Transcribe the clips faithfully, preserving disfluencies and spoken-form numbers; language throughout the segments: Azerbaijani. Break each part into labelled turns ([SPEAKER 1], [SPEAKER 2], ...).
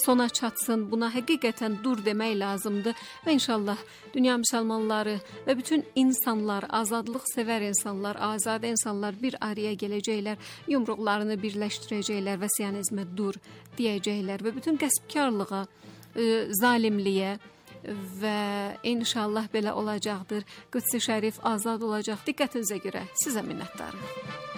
[SPEAKER 1] sona çatsın. Buna həqiqətən dur demək lazımdır və inşallah dünya müsəlmanları və bütün insanlar, azadlıq sevər insanlar, azadə insanlar bir araya gələcəklər, yumruqlarını birləşdirəcəklər və siyonizmə dur deyəcəklər və bütün qəsbkarlığa, zalimliyə və inşallah belə olacaqdır. Qüds-i Şərif azad olacaq. Diqqətinizə görə sizə minnətdarım.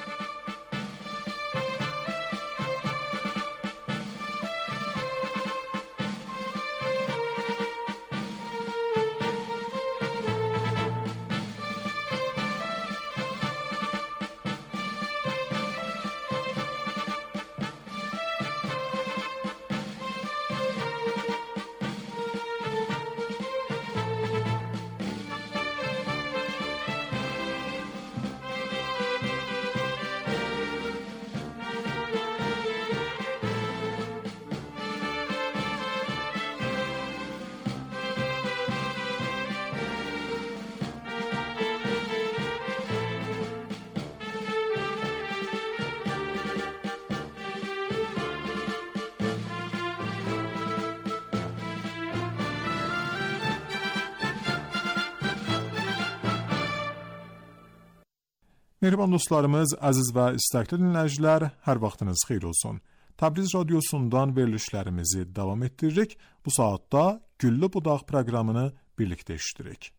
[SPEAKER 2] Mehriban dostlarımız, əziz və istəkli dinləyicilər, hər vaxtınız xeyir olsun. Təbriz radiosundan verilişlərimizi davam etdiririk. Bu saatda Güllü Budaq proqramını birlikdə eşidirik.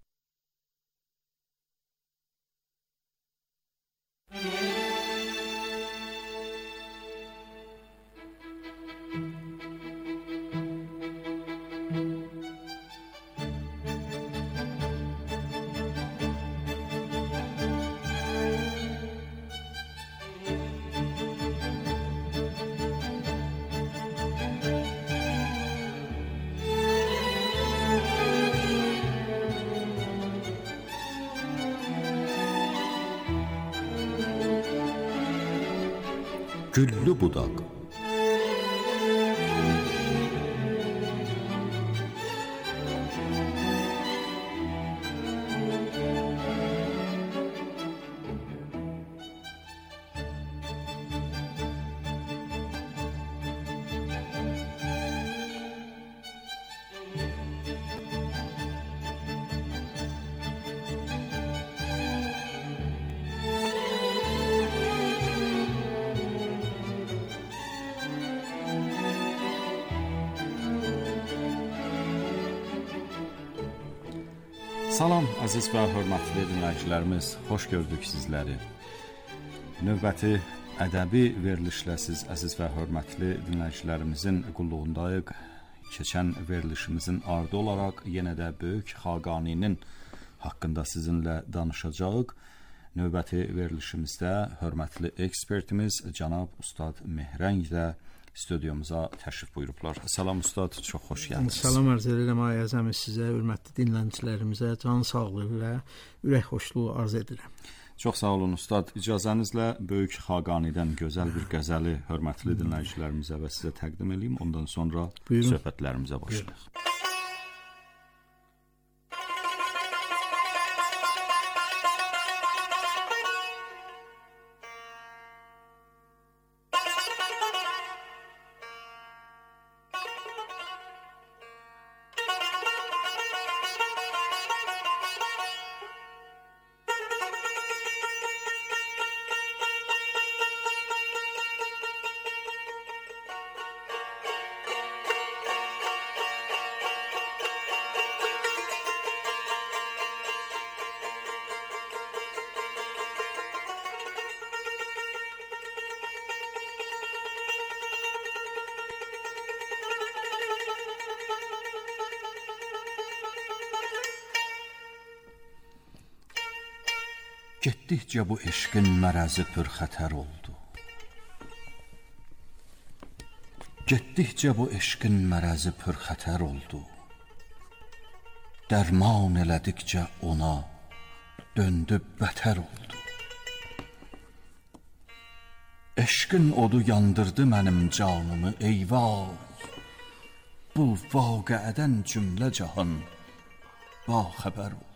[SPEAKER 3] Güllü Budaq.
[SPEAKER 4] Salam, əziz və hörmətli dinləyicilərimiz, xoş gördük sizləri. Növbəti ədəbi verilişlə siz, əziz və hörmətli dinləyicilərimizin qulluğundayıq. Keçən verilişimizin ardı olaraq yenə də Böyük Xaqaninin haqqında sizinlə danışacağıq. Növbəti verilişimizdə hörmətli ekspertimiz cənab Ustad Mehrəng də studiyumuza təşrif buyurublar. Salam Ustad, çox xoş gəldiniz.
[SPEAKER 5] Salam arz edirəm ay əzəmi sizə, hörmətli dinləyicilərimizə can sağlığı və ürək xoşluğu arz edirəm.
[SPEAKER 4] Çox sağ olun Ustad. İcazənizlə Böyük Xaqanidən gözəl bir qəzəli hörmətli dinləyicilərimizə və sizə təqdim edeyim. Ondan sonra Buyurun. Söhbətlərimizə başlayaq.
[SPEAKER 3] Getdikcə bu eşqin mərəzi pürxətər oldu. Getdikcə bu eşqin mərəzi pürxətər oldu. Dərman elədikcə ona döndü bətər oldu. Eşqin odu yandırdı mənim canımı, eyvah. Bu vaqəədən cümlə cahan baxəbər oldu.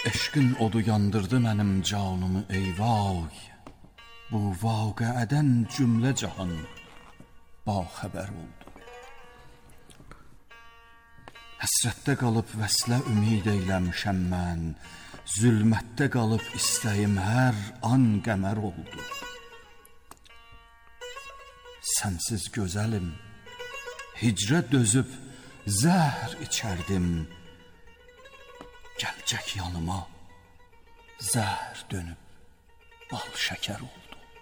[SPEAKER 3] Eşqin odu yandırdı mənim canımı ey vay. Bu vaqiədən cümlə cahan baxəbər oldu. Həsrətdə qalıb vəslə ümid eyləmişəm mən. Zülmətdə qalıb istəyim hər an qəmər oldu. Sənsiz gözəlim, hicrə dözüb zəhr içərdim. Gəlcək yanıma zəhr dönüb bal şəkər oldu.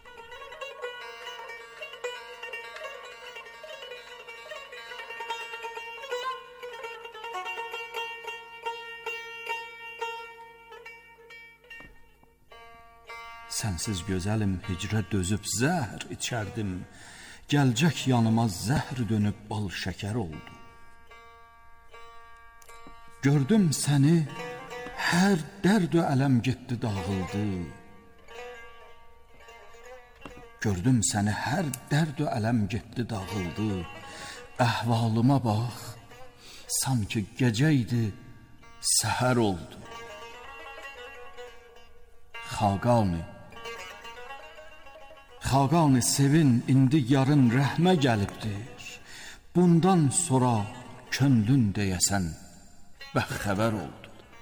[SPEAKER 3] Sənsiz gözəlim, hicrə dözüb zəhr içərdim. Gəlcək yanıma zəhr dönüb bal şəkər oldu. Gördüm səni, hər dərd-ü ələm getdi, dağıldı. Gördüm səni, hər dərd-ü ələm getdi, dağıldı. Əhvalıma bax, sanki gecə idi, səhər oldu. Xaqani, Xaqani sevin, indi yarın rəhmə gəlibdir. Bundan sonra könlün deyəsən, bəxtəvər oldu.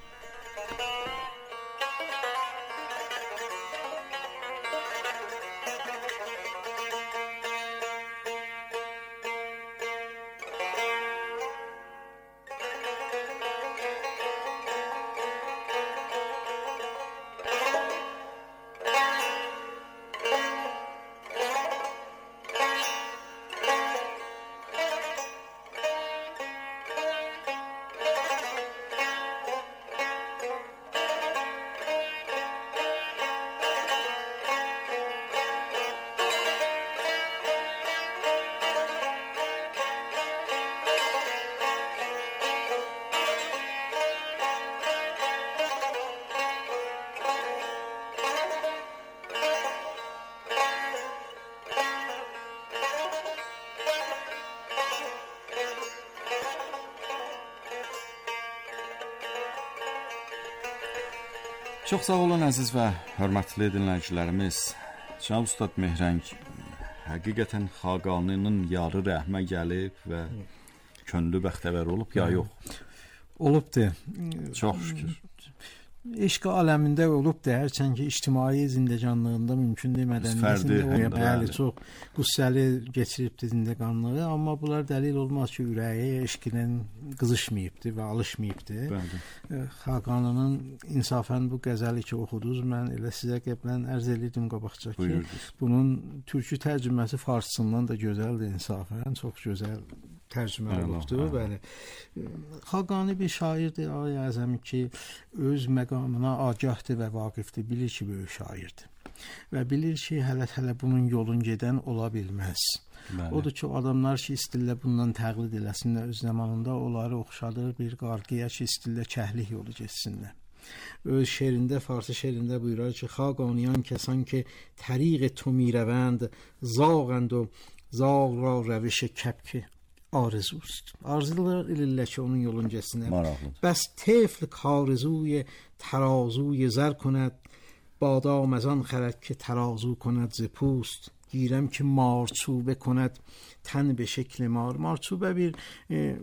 [SPEAKER 4] Çox sağ olun əziz və hörmətli dinləyicilərimiz. Cənab Ustad Mehrəng, həqiqətən Xaqaninin yarı rəhmə gəlib və könlü bəxtəvər olub ya yox?
[SPEAKER 5] Olubdur.
[SPEAKER 4] Çox şükür.
[SPEAKER 5] Eşq aləmində olubdur, hərçənki ictimai zindəcanlığında mümkün deyil, mədəniyyətində bəli, çox qüssəli keçiribdir zindəqanlığı, amma bunlar dəlil olmaz ki, ürəyi eşqlə qızışmayıbdır və alışmayıbdır. Xaqanının insafən bu qəzəli ki oxudunuz, mən elə sizə qəblən ərz edirdim qabaqca ki, bunun türkü tərcüməsi farsçından da gözəldir insafən, çox gözəl tərcümə olubdur, bəli. Xaqani bir şairdir, Ağay Əzəmi ki, öz məqamına agahdır və vaqifdir, bilir ki, böyük şairdir. Və bilir ki, hələ-hələ bunun yolun gedən ola bilməz. Bəli. Odur ki, adamlar ki, istillə bundan təqlid eləsinlər, öz zamanında onları oxşadır bir qarqiyə ki, istillə kəhlik yolu geçsinlər. Öz şeirində, farsı şeirində buyurar ki, Xaqaniyan kəsan ki, təriq tu mirəvənd, zağənd و zağ را روش کبک آرزوست. آرزوlar ilillə ki onun yolun geçsinə. Bəs tefl kارزوی ترازوی زر کند بادام از آن خرد که ترازو کند ز پوست گیرم که مارچوبه کند تن به شکل مار. Marçubə bir e,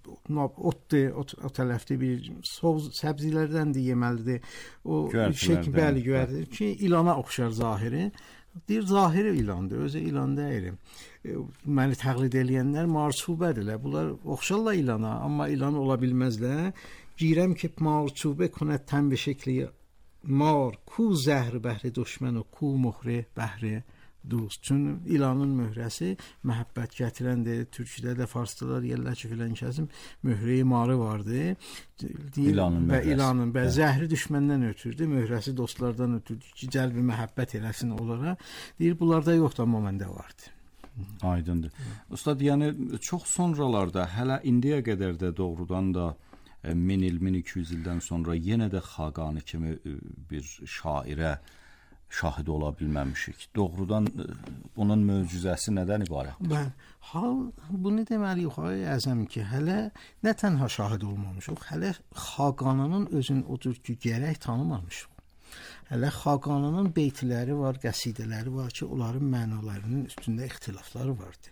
[SPEAKER 5] otdur, ot, o tərəfdə bir soz, səbzilərdən də yeməlidir. O şəkil bəli göyərdir ki, ilana oxşar zahiri. Deyir, zahiri ilandır, özü ilan deyil. E, məni təqlid eləyənlər marçubədirlər. Bunlar oxşarlar ilana, amma ilan ola bilməzlər. Girəm ki, marçubə کند تن به şekli mar, ku zəhr bəhri düşmən o ku muhri bəhri dost. Çünki ilanın möhrəsi məhəbbət gətirəndir. Türküdə də, farsda da deyirlər ki, filan kəsim möhrəyi marı vardı. Deyir, ilanın və ilanın və zəhri düşməndən ötürdü, möhrəsi dostlardan ötürdü ki, cəlbi məhəbbət eləsin onlara. Deyir, bunlarda yoxdur, amma məndə vardı.
[SPEAKER 4] Aydındır. Ustad, yəni çox sonralarda, hələ indiyə qədər də doğrudan da min il, min iki yüz ildən sonra yenə də Xaqani kimi bir şairə şahid ola bilməmişik. Doğrudan bunun möcüzəsi nədən ibarətdir?
[SPEAKER 5] Bəli, hal bunu deməliyik xay əzəm ki, hələ nə tənha şahid olmamışıq, hələ Xaqanının özünü o cür ki, gərək tanımamışıq. Hələ Xaqanının beytləri var, qəsidələri var ki, onların mənalarının üstündə ixtilafları vardır.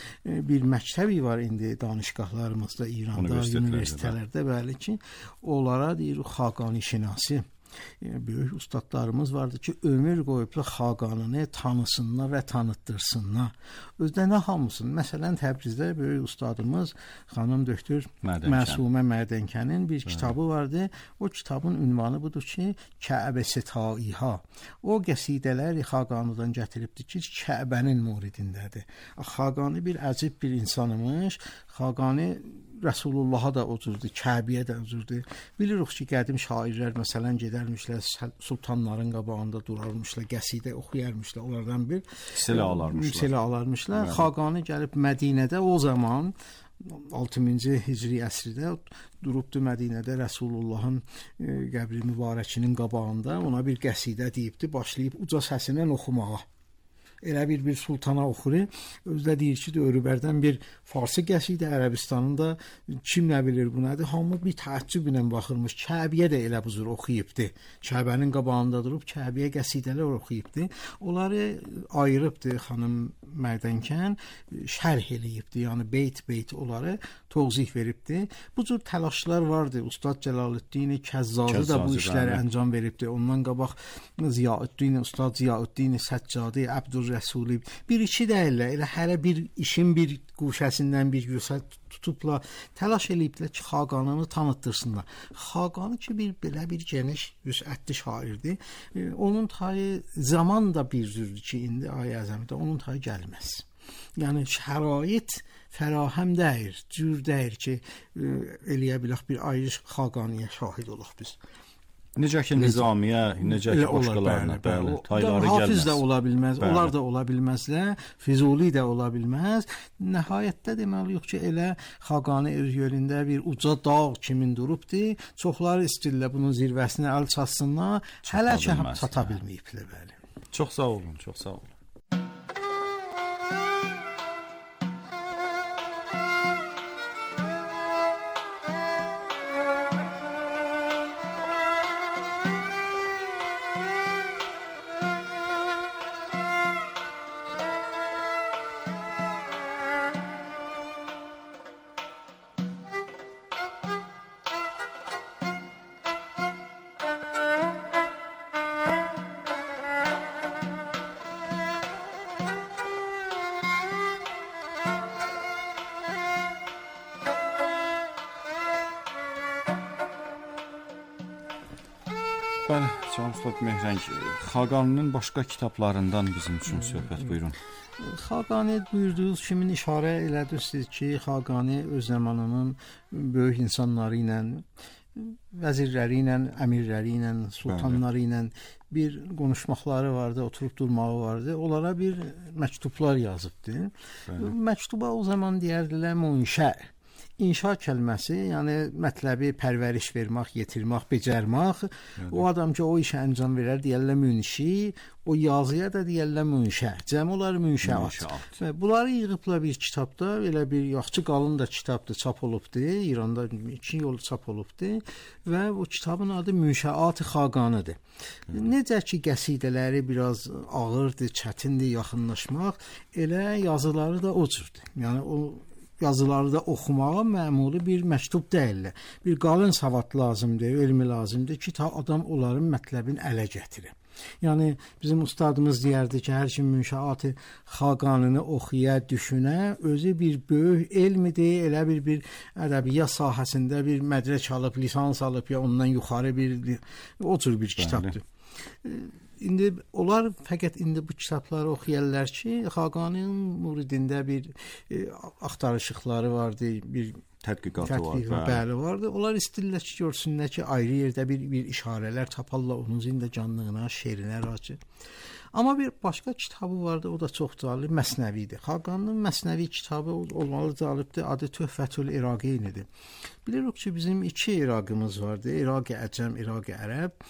[SPEAKER 5] Bir məktəbi var indi danışqahlarımızda, İranda, universitetlərdə bəli ki, onlara deyir Xaqani şinasi. Böyük ustadlarımız vardı ki, ömür qoyublar Xaqanını tanısınlar və tanıtdırsınlar. Özdə nə hamısın? Məsələn, Təbrizdə böyük ustadımız xanım doktor Məsumə Mədənkənin bir kitabı vardı. O kitabın ünvanı budur ki, Kəbə-i Taiha. O qəsidələri Xaqanidən gətiribdir ki, Kəbənin muridindədir. Xaqani bir əcib bir insanımış. Xaqani Rəsulullah'a da oturdu, Kəbəyə də oturdu. Bilirik ki, qədim şairlər məsələn gedərmişlər, sultanların qabağında durarmışlar, qəsidə oxuyarmışlar, onlardan bir
[SPEAKER 4] silah alarmışlar.
[SPEAKER 5] Silah alarmışlar. Xaqani gəlib Mədinədə o zaman altı minci hicri əsrdə durubdu Mədinədə Rəsulullahın e, qəbri mübarəkinin qabağında, ona bir qəsidə deyibdi, başlayıb uca səsindən oxumağa. Elə bir bir sultana oxuru. Özdə deyir ki, Örübərdən bir farsı qəsidə, Ərəbistanın da kim nə bilir bu nədir? Hamı bir təəccüb ilə baxırmış. Kəbəyə də elə bu cür oxuyubdu. Kəbənin qabağında durub Kəbəyə qəsidələr oxuyubdu. Onları ayırıbdı xanım Mərdənkən, şərh eləyibdi. Yəni beyt-beyt onları tövzih veribdi. Bu cür təlaşlar vardı. Ustad Cəlaləddin Kəzzazi də bu işləri əncam veribdi. Ondan qabaq Ziyaüddin, Ustad Ziyaüddin Səccadi, Əbdülrəsuli bir iki deyirlər. Elə hələ bir işin bir quşəsindən bir güsə tutubla təlaş eləyiblər ki, Xaqanını tanıtdırsınlar. Xaqani ki, bir belə bir geniş, vüsətli şairdir. E, onun tayı zaman da bir cürdür ki, indi ay əzəmdə onun tayı gəlməz. Yəni şərait fərahəm deyir, cür deyir ki, e, eləyə bilək bir ayrı Xaqaniyə şahid olaq biz.
[SPEAKER 4] Necə ki Nizamiyə, necə ki başqalarına, bəli, tayları gəlməz.
[SPEAKER 5] Hafiz də ola bilməz, bəli. Onlar da ola bilməzlər, Füzuli də ola bilməz. Nəhayətdə deməliyik ki, elə Xaqani öz yolunda bir uca dağ kimin durubdu. Çoxları istirlər bunun zirvəsinə əl çatsınlar, hələ ki çata bilməyiblər, bəli.
[SPEAKER 4] Çox sağ olun, çox sağ olun. Bəli, Can Ustad Mehrəng, Xaqaninin başqa kitablarından bizim üçün söhbət buyurun.
[SPEAKER 5] Xaqani buyurduğunuz kimi işarə elədiniz ki, Xaqani öz zamanının böyük insanları ilə, vəzirləri ilə, əmirləri ilə, sultanları ilə bir konuşmaqları vardı, oturub durmağı vardı. Onlara bir məktublar yazıbdı. Bəli. Məktuba o zaman deyərdilər munşə. İnşa kəlməsi, yəni mətləbi pərvəriş vermək, yetirmək, becərmək. Yəni. O adam ki, o işə əncam verər, deyərlər münşi, o yazıya da deyərlər münşə. Cəm olar münşəat. Və bunları yığıblar bir kitabda, elə bir yaxşı qalın da kitabdır, çap olubdu. İranda iki yol çap olubdu və o kitabın adı Münşəat-ı Xaqanidir. Hı. Necə ki, qəsidələri biraz ağırdır, çətindir yaxınlaşmaq, elə yazıları da o cürdür. Yəni o yazıları da oxumağa məmuli bir məktub deyirlər. Bir qalın savad lazımdır, elmi lazımdır ki, ta adam onların mətləbini ələ gətirir. Yəni bizim ustadımız deyərdi ki, hər kim Münşəat-ı Xaqanını oxuya, düşünə, özü bir böyük elmidir, elə bir bir ədəbiyyat sahəsində bir mədrək alıb, lisans alıb ya ondan yuxarı bir o cür bir kitabdır. İndi onlar fəqət indi bu kitabları oxuyarlar ki, Xaqaninin muridində bir e, axtarışıqları vardı, bir
[SPEAKER 4] tədqiqatı var,
[SPEAKER 5] bəli vardı. Onlar istəyirlər ki, görsünlər ki, ayrı yerdə bir bir işarələr taparlar onun zində canlığına, şeirinə racı. Amma bir başqa kitabı vardı, o da çox cəlib, Məsnəvidir. Xaqaninin Məsnəvi kitabı olmalı cəlibdir, adı Töhfətül İraqeynidir. Bilirik ki, bizim iki İraqımız vardı, İraq-ı Əcəm, İraq-ı Ərəb.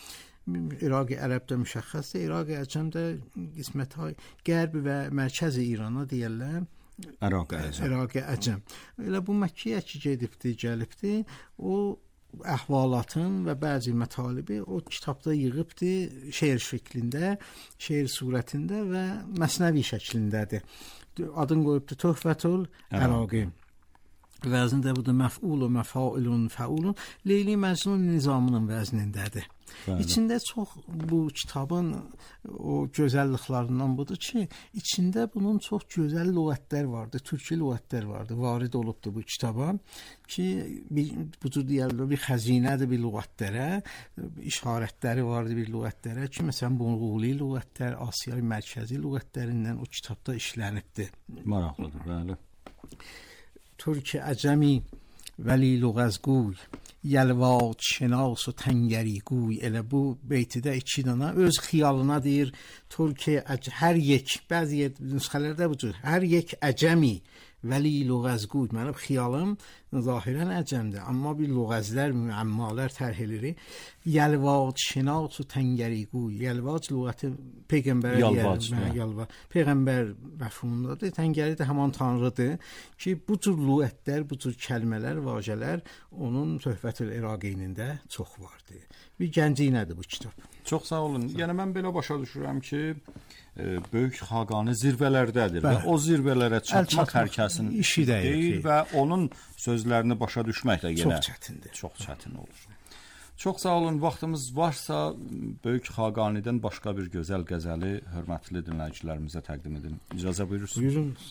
[SPEAKER 5] İraq ərəbdə müşəxxəsdir, İraq əcəm də qismətə qərb və mərkəzi İrana deyirlər.
[SPEAKER 4] İraq əcəm.
[SPEAKER 5] İraq əcəm. Elə bu Məkkəyə ki gedibdi, gəlibdi, o əhvalatın və bəzi mətalibi o kitabda yığıbdı, şeir şəklində, şeir surətində və məsnəvi şəklindədir. Adını qoyubdu Tuhfetül Iraqi. Vəznində bu da məf'ul və məfailun fəulun Leyli Məcnun nizamının vəznindədir. Bəli. İçində çox bu kitabın o gözəlliklərindən budur ki, içində bunun çox gözəl lüğətlər vardı, türkü lüğətlər vardı, varid olubdu bu kitaba ki, bir, bu cür deyirlər, bir xəzinədir bir lüğətlərə, işarətləri vardı bir lüğətlərə ki, məsələn, Monqoli lüğətlər, Asiya mərkəzi lüğətlərindən o kitabda işlənibdi.
[SPEAKER 4] Maraqlıdır, bəli.
[SPEAKER 5] Türk əcəmi vəli lüğəzgüy yəlvad şənas و təngəriگوی. Elə bu beytidə iki dana öz xiyalına deyir Türk hər yek, bəzi nüsxələrdə bu cür, hər yek əcəmi vəli lüğəzgüy. Mənim xiyalım zahirən əcəmdir, amma bir lüğəzlər, müəmmalar tərh edilir. Yəlvad şənas و təngəriگوی. Yəlvad lüğəti peyğəmbərə yəlvad. Peyğəmbər məfhumundadır. Təngəri də həmin tanrıdır ki, bu cür lüğətlər, bu cür kəlmələr, vacələr onun Tuhfetül İraqində çox vardı. Bir gəncinədir bu kitab.
[SPEAKER 4] Çox sağ olun. Yəni mən belə başa düşürəm ki, e, böyük xaqani zirvələrdədir və o zirvələrə çatmaq hər kəsin işi deyil və onun sözlərini başa düşmək də yenə
[SPEAKER 5] çox çətindir.
[SPEAKER 4] Çox çətin olur. Çox sağ olun. Vaxtımız varsa böyük xaqanidən başqa bir gözəl qəzəli hörmətli dinləyicilərimizə təqdim edin. İcazə buyurursunuz.
[SPEAKER 5] Buyurunuz.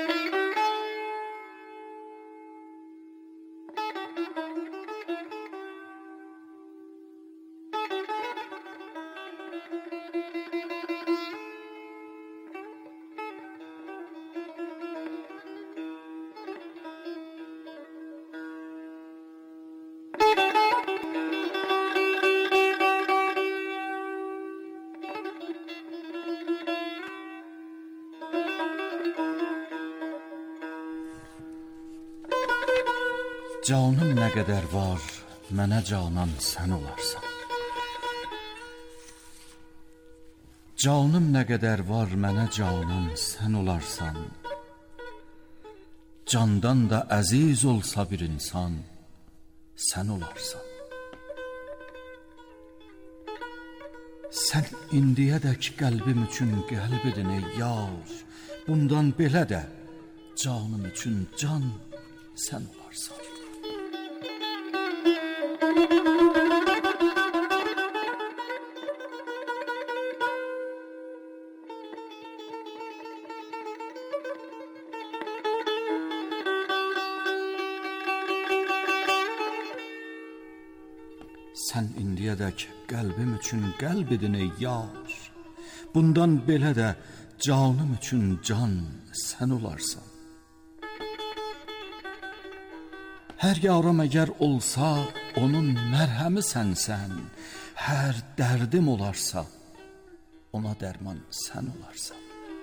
[SPEAKER 3] Canım nə qədər var, mənə canan sən olarsan. Canım nə qədər var, mənə canan sən olarsan. Candan da əziz olsa bir insan, sən olarsan. Sən indiyədək qəlbim üçün qəlb edin ey yar. Bundan belə də canım üçün can sən olarsan. Sən indiyədək qəlbim üçün qəlb edin ey yar. Bundan belə də canım üçün can sən olarsan. Hər yaram əgər olsa, onun mərhəmi sənsən. Hər dərdim olarsa, ona dərman sən olarsan.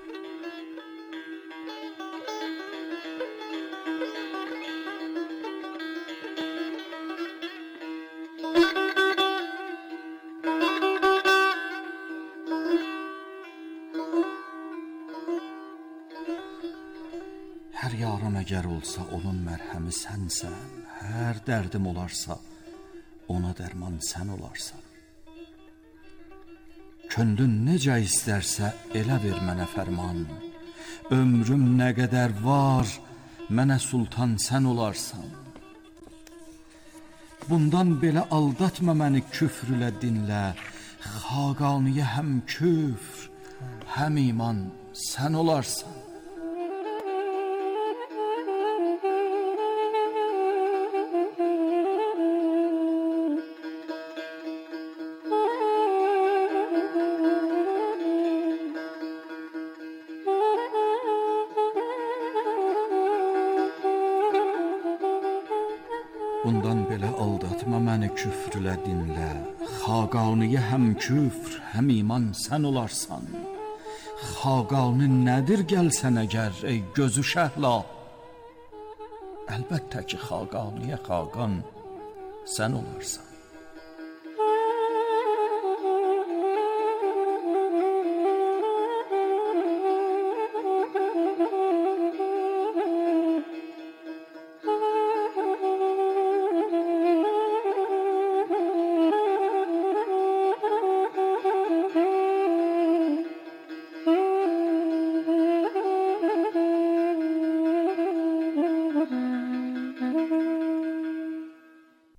[SPEAKER 3] Hər yaram əgər olsa, onun mərhəmi sənsən. Hər dərdim olarsa, ona dərman sən olarsan. Könlün necə istərsə, elə ver mənə fərman. Ömrüm nə qədər var, mənə sultan sən olarsan. Bundan belə aldatma məni küfr ilə dinlə. Xaqaniyə həm küfr, həm iman sən olarsan. Bundan belə aldatma məni küfr ilə dinlə. Xaqaniyə həm küfr, həm iman sən olarsan. Xaqani nədir gəlsən əgər ey gözü şəhla? Əlbəttə ki, xaqaniyə xaqan sən olarsan.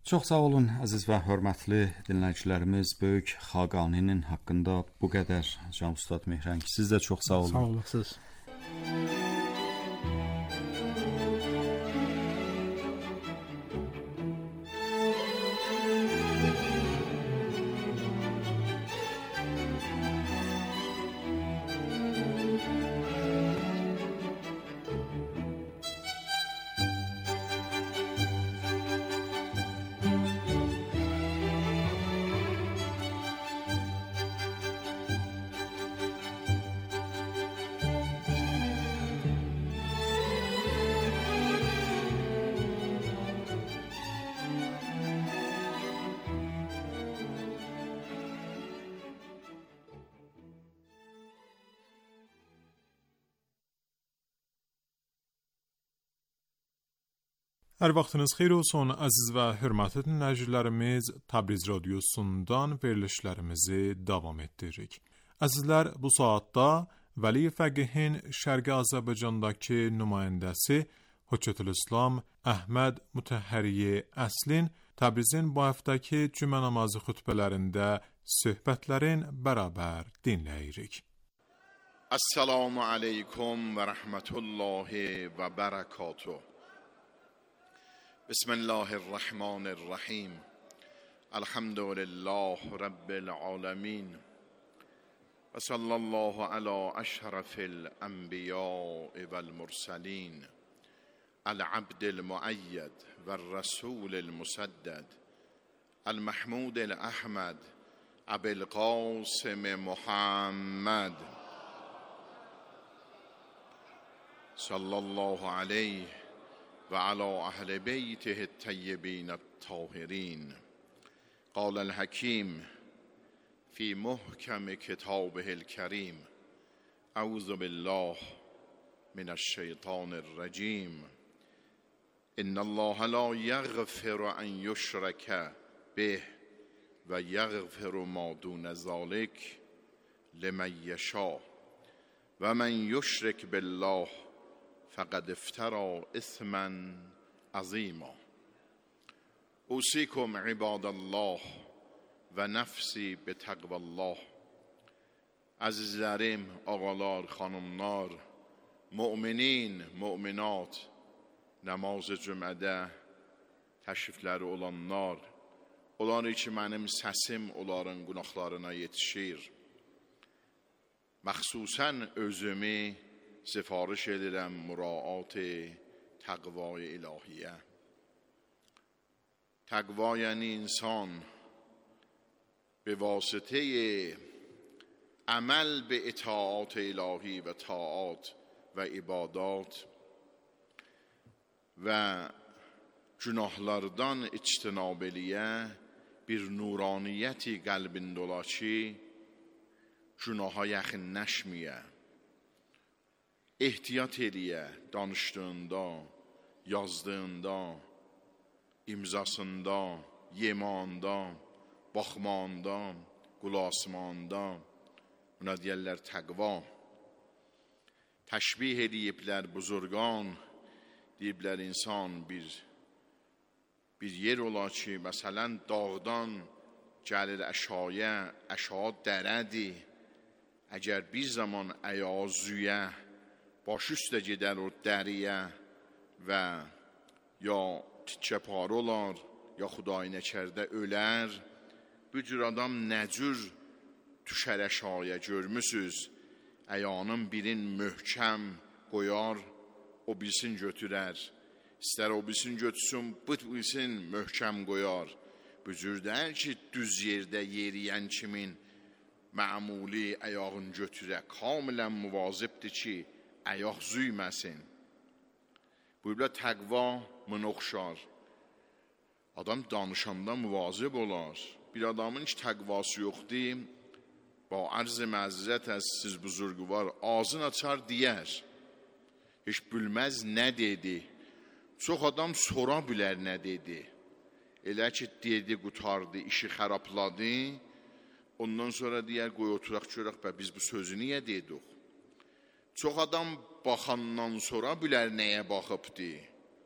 [SPEAKER 4] Çox sağ olun əziz və hörmətli dinləyicilərimiz. Böyük Xaqaninin haqqında bu qədər Can Ustad Mehran. Siz də çox sağ olun.
[SPEAKER 5] Sağ olasınız.
[SPEAKER 2] Hər vaxtınız xeyir olsun, əziz və hörmətli dinləyicilərimiz. Təbriz radiosundan verilişlərimizi davam etdiririk. Əzizlər, bu saatda Vəli Fəqihin Şərqi Azərbaycandakı nümayəndəsi Höccətülislam Əhməd Mütəhhəri Əslin Təbrizin bu həftəki cümə namazı xutbələrində söhbətlərin bərabər dinləyirik.
[SPEAKER 6] Assalamu aleykum və rəhmətullahi və bərəkatuh. بسم الله الرحمن الرحیم الحمد لله رب العالمین و صلی الله علی اشرف الانبیاء والمرسلین العبد المؤید والرسول المسدد المحمود الاحمد ابی القاسم محمد صلی الله علیه وعلى أهل بيته الطيبين الطاهرين. قال الحكيم في محكم كتابه الكريم أعوذ بالله من الشيطان الرجيم إن الله لا يغفر أن يشرك به ويغفر ما دون ذلك لمن يشاء ومن يشرك بالله فقد افترى اثما عظیما. اوصیکم عباد الله و نفسی به تقوی الله. عزیزlerim, ağalar, xanımlar, müminin, müminat, namaz-ı cümədə təşrifləri olanlar, onlar ki mənim səsim onların qunaqlarına yetişir. Məxsusən özümü سفارش edirəm مراعات تقوای الهیه. تقوا یعنی انسان به واسطه عمل به اطاعات الهی و طاعات و عبادات و günahlardan ictinab eləyə, bir nuraniyyəti qəlbində ola ki, günaha yaxınlaşmaya, ehtiyat eləyə, danışdığında, yazdığında, imzasında, yemanda, baxmanda, qulasmanda, buna deyərlər təqva. Təşbih ediblər buzurgan, deyiblər insan bir bir yer ola ki, məsələn, dağdan gəlir əşaya, əşa dərədi, əgər bir zaman əyazüyə, baş üstə gedər o dəriyə və ya tikə parı olar, ya xuday nəkərdə ölər, bu cür adam nə cür düşər əşaya görmüsüz, əyanın birin möhkəm qoyar, o bilsin götürər, istər o bilsin götürsün, bu bilsin möhkəm qoyar, bu cürdər ki, düz yerdə yeriyən kimin məmuli əyağın götürə, kamilən müvazibdir ki, əyaq züyməsin. Buyurlar, təqva mın oxşar. Adam danışanda müvazib olar. Bir adamın hiç təqvası yoxdur, با عرض معذرت از siz buzurgvar, ağzını açar deyər. Heç bilməz nə dedi. Çox adam sora bilər nə dedi. Elə ki, dedi, qutardı, işi xərapladı. Ondan sonra deyər, qoy oturaq görək, bə, biz bu sözü niyə dedik? Çox adam baxandan sonra bilər nəyə baxıbdı.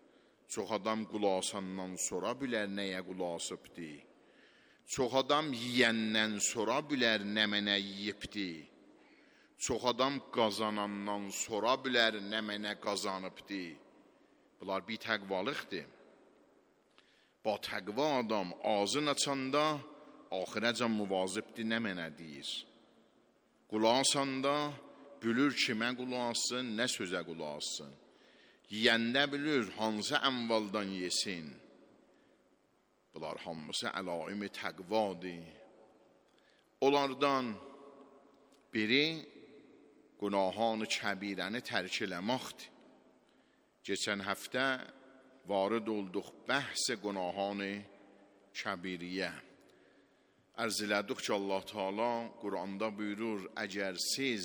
[SPEAKER 6] Çox adam qulasandan sonra bilər nəyə qulasıbdi. Çox adam yiyəndən sonra bilər nə mənə yiyibdi. Çox adam qazanandan sonra bilər nə mənə qazanıbdi. Bunlar bir təqvalıqdır. Ba təqva adam ağzını açanda axirəcən muvazibdir nə mənə deyir. Qulasanda bülür kimə qulasın, nə sözə qulasın. Yiyəndə bilir hansı əmvaldan yesin. Bunlar hamısı əlaim-i təqvadır. Onlardan biri günahان kəbirəni tərk eləməkdir. Geçən həftə varid olduq bəhs günahان kəbiriyə. Ərz elədik ki, Allah Teala Quranda buyurur, əgər siz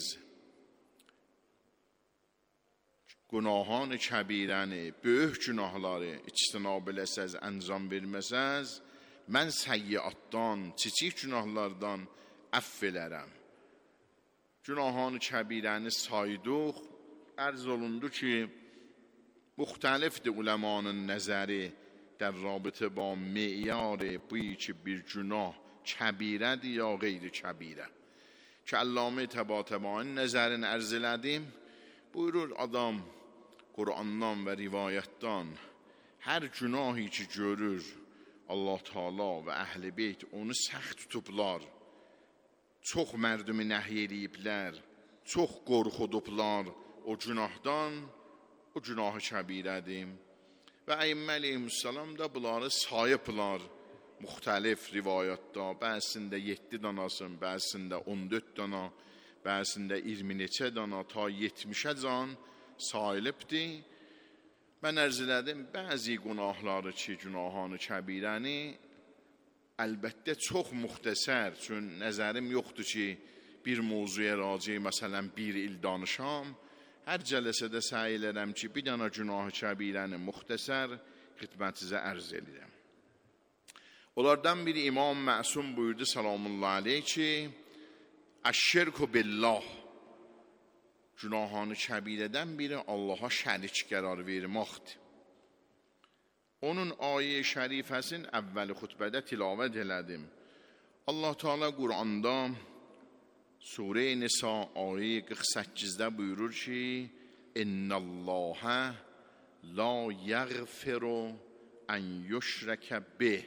[SPEAKER 6] günahان kəbirəni, böyük günahları ictinab eləsəz, əncam verməsəz, mən səyyiatdan, kiçik günahlardan əff elərəm. Günahان kəbirəni saydıq, ərz olundu ki, müxtəlifdir uləmanın nəzəri در رابطه با معیار بویی که bir günah kəbirədir ya qeyri kəbirə. Ki, Allame Təbatəbain nəzərini ərz elədim, buyurur adam Qur'andan və rivayətdən hər günahi ki görür Allah Teala və əhl-i beyt onu səxt tutublar, çox mərdumi nəhy eləyiblər, çox qorxudublar o günahdan, o günahı kəbirədir. Və Əimmə əleyhissalam da bunları sayıblar müxtəlif rivayətdə, bəzisində yeddi danasın, bəzisində on dörd dana, bəzisində iyirmi neçə dana ta yetmişə can sayılıbdır. Mən ərz elədim, bəzi günahları ki, günahان kəbirəni əlbəttə çox müxtəsər, çün nəzərim yoxdur ki, bir mövzuya raci məsələn bir il danışam. Hər cələsədə səy elərəm ki, bir dana günah kəbirəni müxtəsər xidmətinizə ərz edirəm. Onlardan biri İmam Məsum buyurdu salamullah aleyh ki, əşşirku billah, günahını kəbirədən biri Allaha şərik qərar verməkdir. Onun ayə şərifəsini əvvəli xutbədə tilavət elədim. Allah Teala Qur'anda Surə Nisa ayə qırx səkkizdə buyurur ki, İnnəllâhə la yəğfiru ən yüşrəkə bih.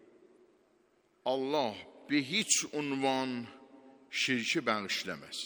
[SPEAKER 6] Allah bir heç unvan şirki bağışləməz.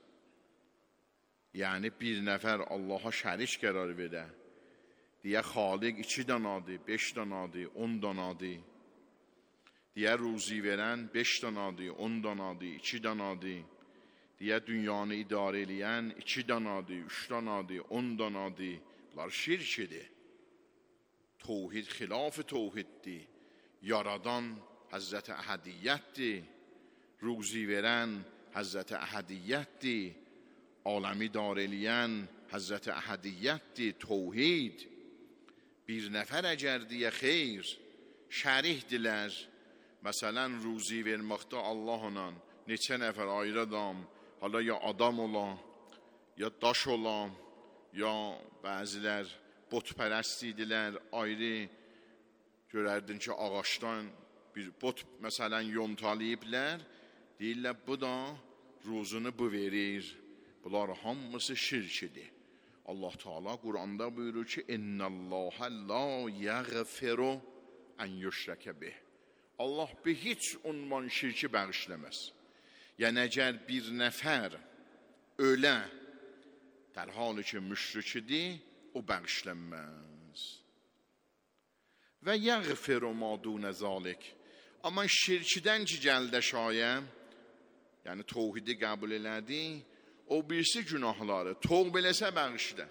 [SPEAKER 6] Yəni bir nəfər Allaha şərik qərar verə, deyə xaliq iki danadır, beş danadır, on danadır. Deyə ruzi verən beş danadır, on danadır, iki danadır. Deyə dünyanı idarə eləyən iki danadır, üç danadır, on danadır. Bunlar şirkidir. Tevhid xilaf tevhiddir. Yaradan Həzrəti Əhədiyyətdir. Ruzi verən Həzrəti Əhədiyyətdir. Aləmi idarə eləyən Həzrəti Əhədiyyətdir. Tevhid. Bir nəfər əgər deyə xeyr, şərikdirlər. Məsələn, ruzi verməkdə Allah ona neçə nəfər ayrı adam, hala ya adam ola, ya daş ola, ya bəzilər botpərəst idilər, ayrı görərdin ki, ağaçdan bir bot məsələn yontalayıblər, deyirlər, bu da ruzunu bu verir. Bunlar hamısı şirkidir. Allah Teala Qur'anda buyurur ki, İnnəllâhə la yəğfiru ən yüşrəkə bih. Allah bir heç unvan şirki bağışləməz. Yəni, əgər bir nəfər ölə, در حالی که müşrikidir, o bağışlənməz. Və yəğfiru ma dun zalik. Amma şirkidən ki gəldə şayə, yəni tevhidi qəbul elədi, o birisi günahları tövbə eləsə bağışlar.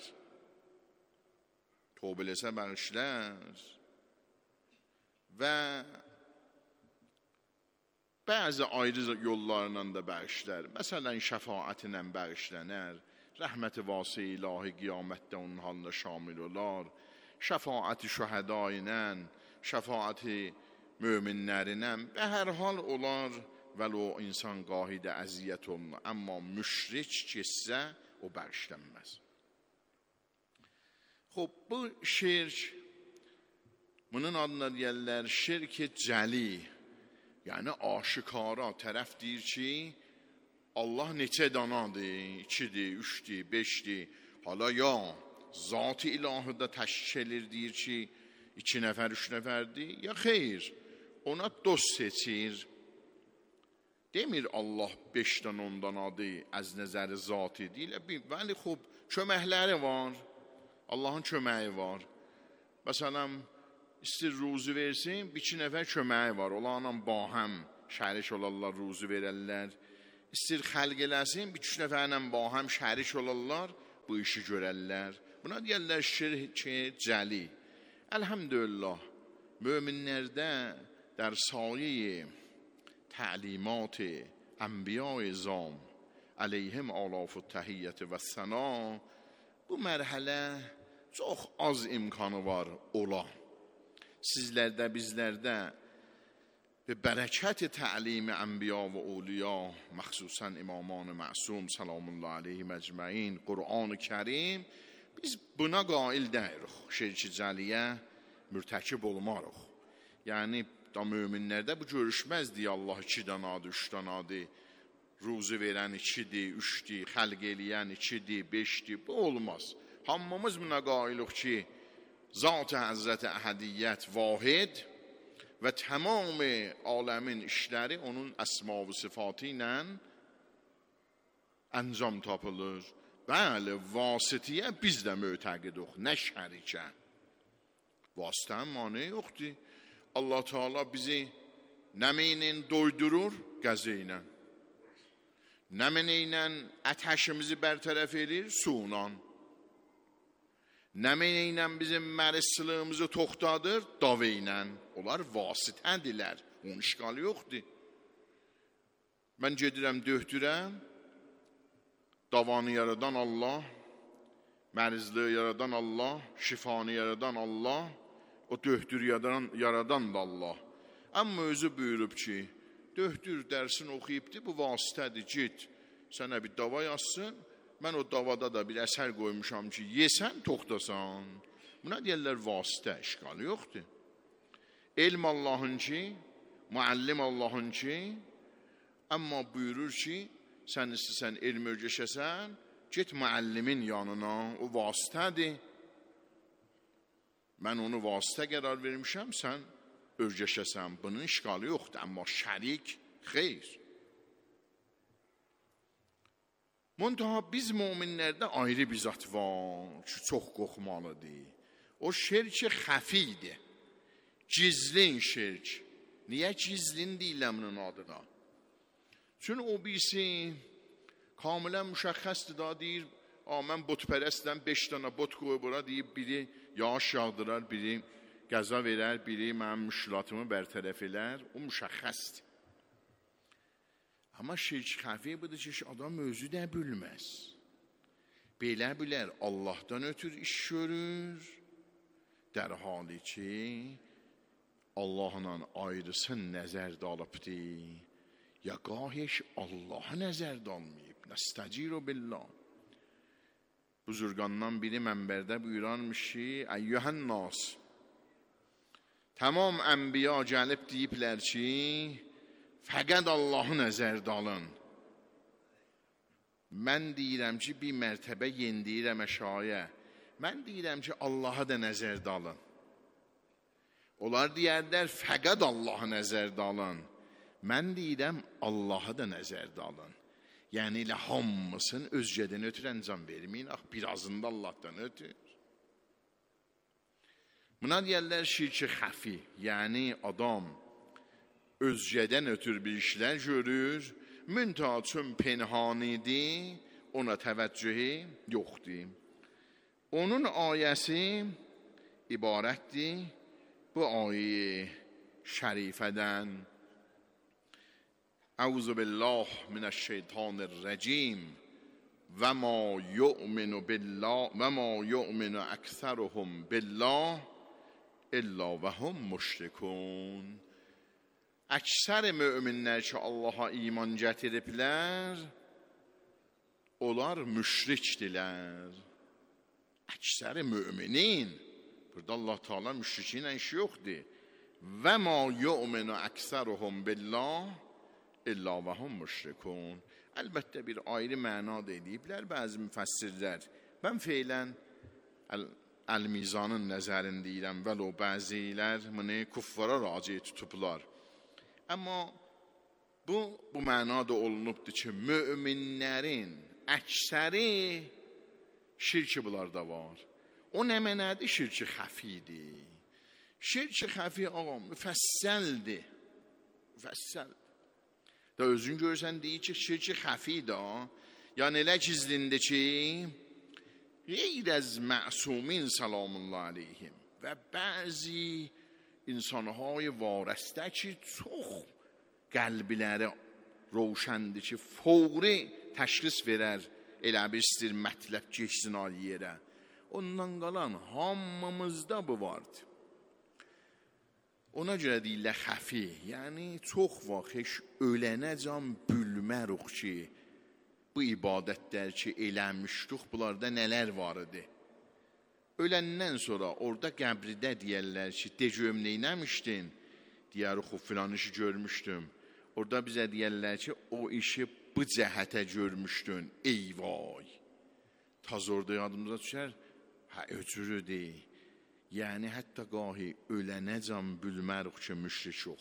[SPEAKER 6] Tövbə eləsə bağışlar. Və bəzi ayrı yollarla da bağışlar. Məsələn, şəfaətinlə bağışlanır. Rəhməti vasi ilahi qiyamətdə onun halına şamil olar. Şəfaəti şəhəda ilə, şəfaəti möminlərinə və hər hal olar. Vəl o insan qahidə əziyyət olunur. Amma müşrik keçsə, o bağışlanməz. Xub, bu şirk Bunun adına deyirlər şirk-i cəli. Yəni aşikara tərəf deyir ki, Allah neçə danadır? ikidir, üçdür, beşdir. Hala ya zat-ı ilahidə təşkil edir, deyir ki, iki nəfər, üç nəfərdir. Ya xeyr, ona dost seçir. Demir Allah beşdən ondan adı az nəzəri zati deyil. Vəli xub, köməkləri var. Allahın köməyi var. Məsələn, istir ruzu versin, bir iki nəfər köməyi var. Onlarla bahəm şərik olarlar, ruzu verərlər. İstir xəlq eləsin, bir üç nəfərlə bahəm şərik olarlar, bu işi görərlər. Buna deyərlər şirk-i cəli. Elhamdülillah, möminlərdə در سایه تعلیمات انبیاء ازام علیهم آلاف التحیت و ثنا bu mərhələ çox az imkanı var ola. Sizlərdə, bizlərdə به برکت تعلیم انبیا و اولیا مخصوصا امامان معصوم سلام الله علیهم اجمعین قرآن کریم biz buna qail deyirik. Şirk-i cəliyə mürtəkib olmarıq. Yəni da möminlərdə bu görüşməzdi. Allah iki danadı, üç danadı, ruzu verən ikidir, üçdür, xəlq eləyən ikidir, beşdir. Bu olmaz. Hamımız buna qailik ki, Zat-ı Həzrət Əhədiyyət vahid və tamam aləmin işləri onun əsma və sıfatı ilə əncam tapılır. Bəli, vasitəyə biz də mötəqidik, nə şərikə. Vasitənin mane yoxdur. Allah Teala bizi nəmi doydurur, qəzə ilə. Nəmi ilə ətəşimizi bərtərəf edir, su ilə. Nəmi ilə bizim mərislığımızı toxtadır, davə ilə. Onlar vasitədirlər, onun işqalı yoxdur. Mən gedirəm, döhdürəm, davanı yaradan Allah, mərizliyi yaradan Allah, şifanı yaradan Allah, o döhdür yaradan, yaradan da Allah. Amma özü buyurub ki, döhdür dərsini oxuyubdur, bu vasitədir, git, sənə bir dava yazsın, mən o davada da bir əsər qoymuşam ki, yesən, toxtasan. Buna deyərlər vasitə, işqalı yoxdur. Elm Allahın ki, müəllim Allahın ki, amma buyurur ki, sən istəsən elm öyrəşəsən, get müəllimin yanına, o vasitədir. Mən onu vasitə qərar vermişəm, sən öyrəşəsən. Bunun işqalı yoxdur, amma şərik xeyr. Muntaha biz müminlərdə ayrı bir zat var ki, çox qorxmalıdır. O şirk-i xəfidir. Gizlin şirk. Niyə gizlin deyiləm bunun adına? Çünki o birisi kamilən müşəxxəsdir da, deyir, mən botpərəstəm, beş dana bot qoy bura, deyib, biri yağış yağdırar, biri qəza verər, biri mənim müşkilatımı bərtərəf elər, o müşəxxəsdir. Amma şirk xəfi budur ki, adam özü də bilməz. Belə bilər, Allahdan ötür iş görür, در حالی ki, Allahla ayrısın nəzərdə alıbdır, ya qahiş Allah'a nəzərdə almayıb, nəstəciru billah. Buzurgandan biri mənbərdə buyuranmış ki, əyyuhən nas, tamam ənbiya gəlib deyiblər ki, fəqət Allah'ı nəzərdə alın. Mən deyirəm ki, bir mərtəbə yendirəm əşayə. Mən deyirəm ki, Allah'a da nəzərdə alın. Onlar deyərlər, fəqət Allah'ı nəzərdə alın. Mən deyirəm, Allah'a da nəzərdə alın. Yəni ilə hamısını özgədən ötür əncam verməyin, ax, birazında Allah'dan ötür. Buna deyərlər şirk-i xəfi, yəni adam özgədən ötür bir işlər görür, müntəha çün penhanidir, ona təvəccühü yoxdur. Onun ayəsi ibarətdir bu ayə şərifədən. Əuzu billah minəşşeytanirrəcim və ma yu'minu billah və ma yu'minu əksəruhum billah illa və hum müşrikun. Əksər möminlər ki, Allaha iman gətiriblər, onlar müşrikdirlər. Əksər müminin, Burada Allah Teala müşriklə işi yoxdur. Və ma yu'minu əksəruhum billah illa və hum müşrikun. Əlbəttə bir ayrı məna da ediblər bəzi müfəssirlər. Mən feylən Əl-Mizanın nəzərində deyirəm, vəlo bəzilər bunu kuffara raci tutublar. Amma bu, bu mənada olunubdur ki, müminlərin əksəri şirki bunlarda var. O nə mənədir? Şirki xəfidir. Şirki xəfi ağa müfəssəldir. Müfəssəldir. Da özün görsən deyir ki, şirki xəfidir. Yəni elə gizlində ki, غیر از معصومین سلام الله علیهم و بعضی انسانهای وارسته که çox qəlbləri روشنdir ki, fəvri təşxis verər, elə bir istir mətləb keçsin aliyerə. Ondan qalan hamımızda bu vardı. Ona görə deyirlər xəfi, yəni çox vaxt ölənəcən bülmərük ki, bu ibadətlər ki, eləmişdik, bunlarda nələr var idi? Öləndən sonra orada qəbridə deyərlər ki, de görüm neynəmişdin? Deyərik, o filan işi görmüşdüm. Orada bizə deyərlər ki, o işi bu cəhətə görmüşdün, ey vay. Taz orada yadımıza düşər, hə, öcürüdür. Yəni, hətta qahi ölənəcəm bülmərik ki, müşrik yox.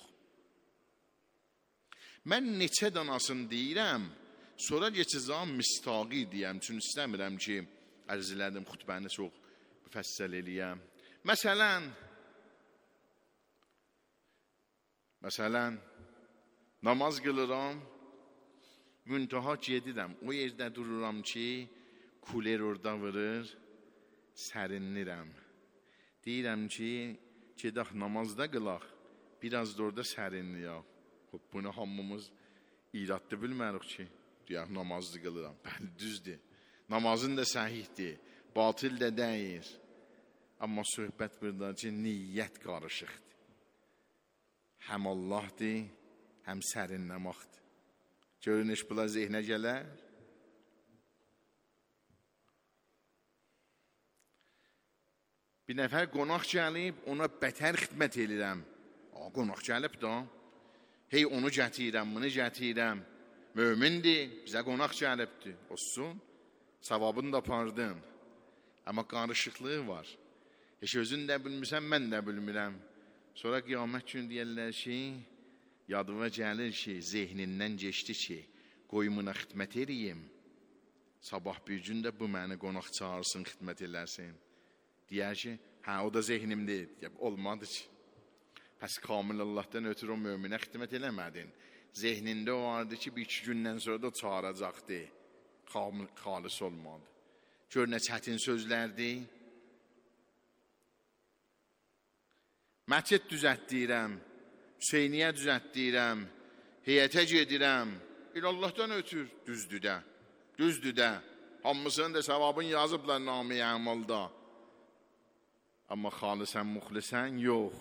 [SPEAKER 6] Mən neçə danasını deyirəm, sonra geçəcəm mistaqi deyəm, çünki istəmirəm ki, ərz elədim xütbəni çox müfəssəl eləyəm. Məsələn, məsələn, namaz qılıram, müntaha gedirəm, o yerdə dururam ki, kuler orada vırır, sərinlirəm. Deyirəm ki, gedək namazda qılaq, biraz da orada sərinliyək. Bunu hamımız iradlı bilmərik ki, deyək, namazlı qılıram. Bəli, düzdür. Namazın da səhihdir, batil də deyir. Amma söhbət burada ki, niyyət qarışıqdır. Həm Allahdır, həm sərinləmaqdır. Görün, iş bula zehnə gələr. Bir nəfər qonaq gəlib, ona bətər xidmət edirəm. Aa, qonaq gəlib da. Hey, onu gətirəm, bunu gətirəm. Mömindir, bizə qonaq gəlibdir. Olsun, savabını da pardın. Amma qarışıqlığı var. Heç özün də bilmirsən, mən də bilmirəm. Sonra qiyamət gün deyərlər ki, yadıma gəlir ki, zehnindən geçdi ki, qoymuna xidmət edeyim. Sabah bir gün də bu məni qonaq çağırsın, xidmət eləsin. Deyər ki, hə, o da zehnimdir. Olmadı ki. Pəs kamil Allah'tan ötürü o möminə xidmət eləmədin. Zehnində o vardı ki, bir iki gündən sonra da çağıracaqdı. Xalis olmadı. Gör nə çətin sözlərdir. Məscid düzəltdirəm, Hüseyniyə düzəltdirəm, heyətə gedirəm. İl Allah'tan ötür, düzdür də, düzdür də. Hamısının da savabını yazıblar nami-i əmalda. Amma xalisən, muxlisən, yox.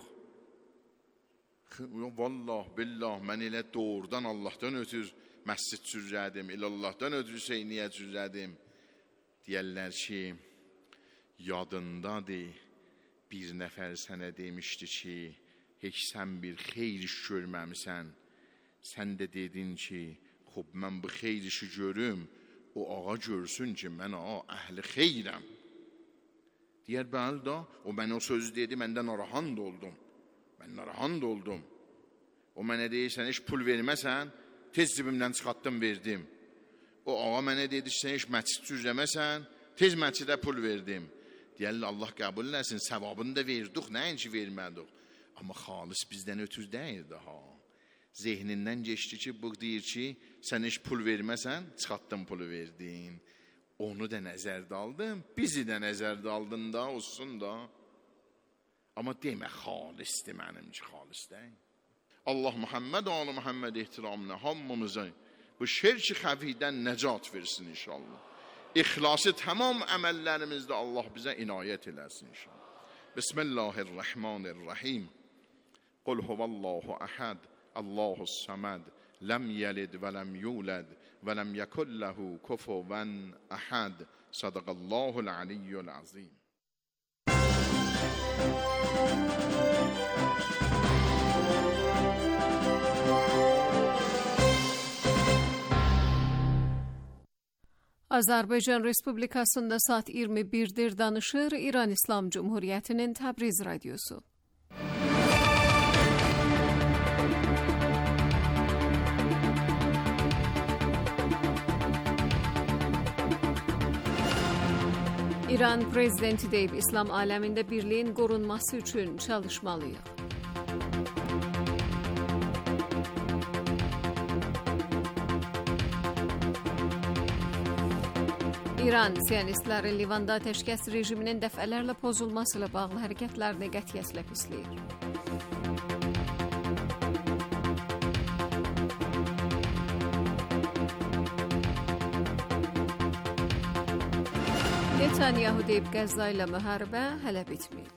[SPEAKER 6] Vallah, billah, mən elə doğrudan Allah'tan ötür məscid sürrədim, elə Allah'tan ötür Hüseyniyə sürrədim. Deyərlər ki, yadındadır, bir nəfər sənə demişdi ki, heç sən bir xeyr iş görməmisən. Sən də dedin ki, xub, mən bu xeyr işi görüm, o ağa görsün ki, mən ağa əhli xeyrəm. Deyər, bəli da, o mənə o sözü dedi, məndən narahand oldum. Mən narahand oldum. O mənə deyirsən, heç pul verməsən, tez cibimdən çıxartdım, verdim. O ağa mənə dedi, sən heç məscid süzləməsən, tez məscidə pul verdim. Deyərlər, Allah qəbul eləsin, səvabını da verdik, nəyin ki vermədik. Amma xalis bizdən ötür deyir daha. Zehnindən geçdi ki, bu deyir ki, sən heç pul verməsən, çıxartdım pulu verdin. Onu da nəzərdə aldım, bizi də nəzərdə aldın da, olsun da. Amma demə, xalisdir mənim ki, xalis deyil. Allah Muhammed, alı Muhammed ehtiramına hamımıza bu şirk-i xəfidən nəcat versin inşallah. İxlası tamam əməllərimizdə Allah bizə inayət eləsin inşallah. Bismillahirrahmanirrahim. Qul huvallahu əhəd, Allahus səməd, ləm yəlid və ləm yulad və ləm yəkulləhu kufuvan əhəd. Sadaqallahul aliyyul azim.
[SPEAKER 1] Azərbaycan Respublikasında saat iyirmi birdir, danışır İran İslam Cumhuriyeti'nin Təbriz Radyosu. İran prezidenti deyib, İslam aləmində birliyin qorunması üçün çalışmalıyıq. İran siyonistləri Livanda ateşkəs rejiminin dəfələrlə pozulması ilə bağlı hərəkətlərini qətiyyətlə pisləyir. Netanyahu deyib, Qəzza ilə müharibə hələ bitməyib.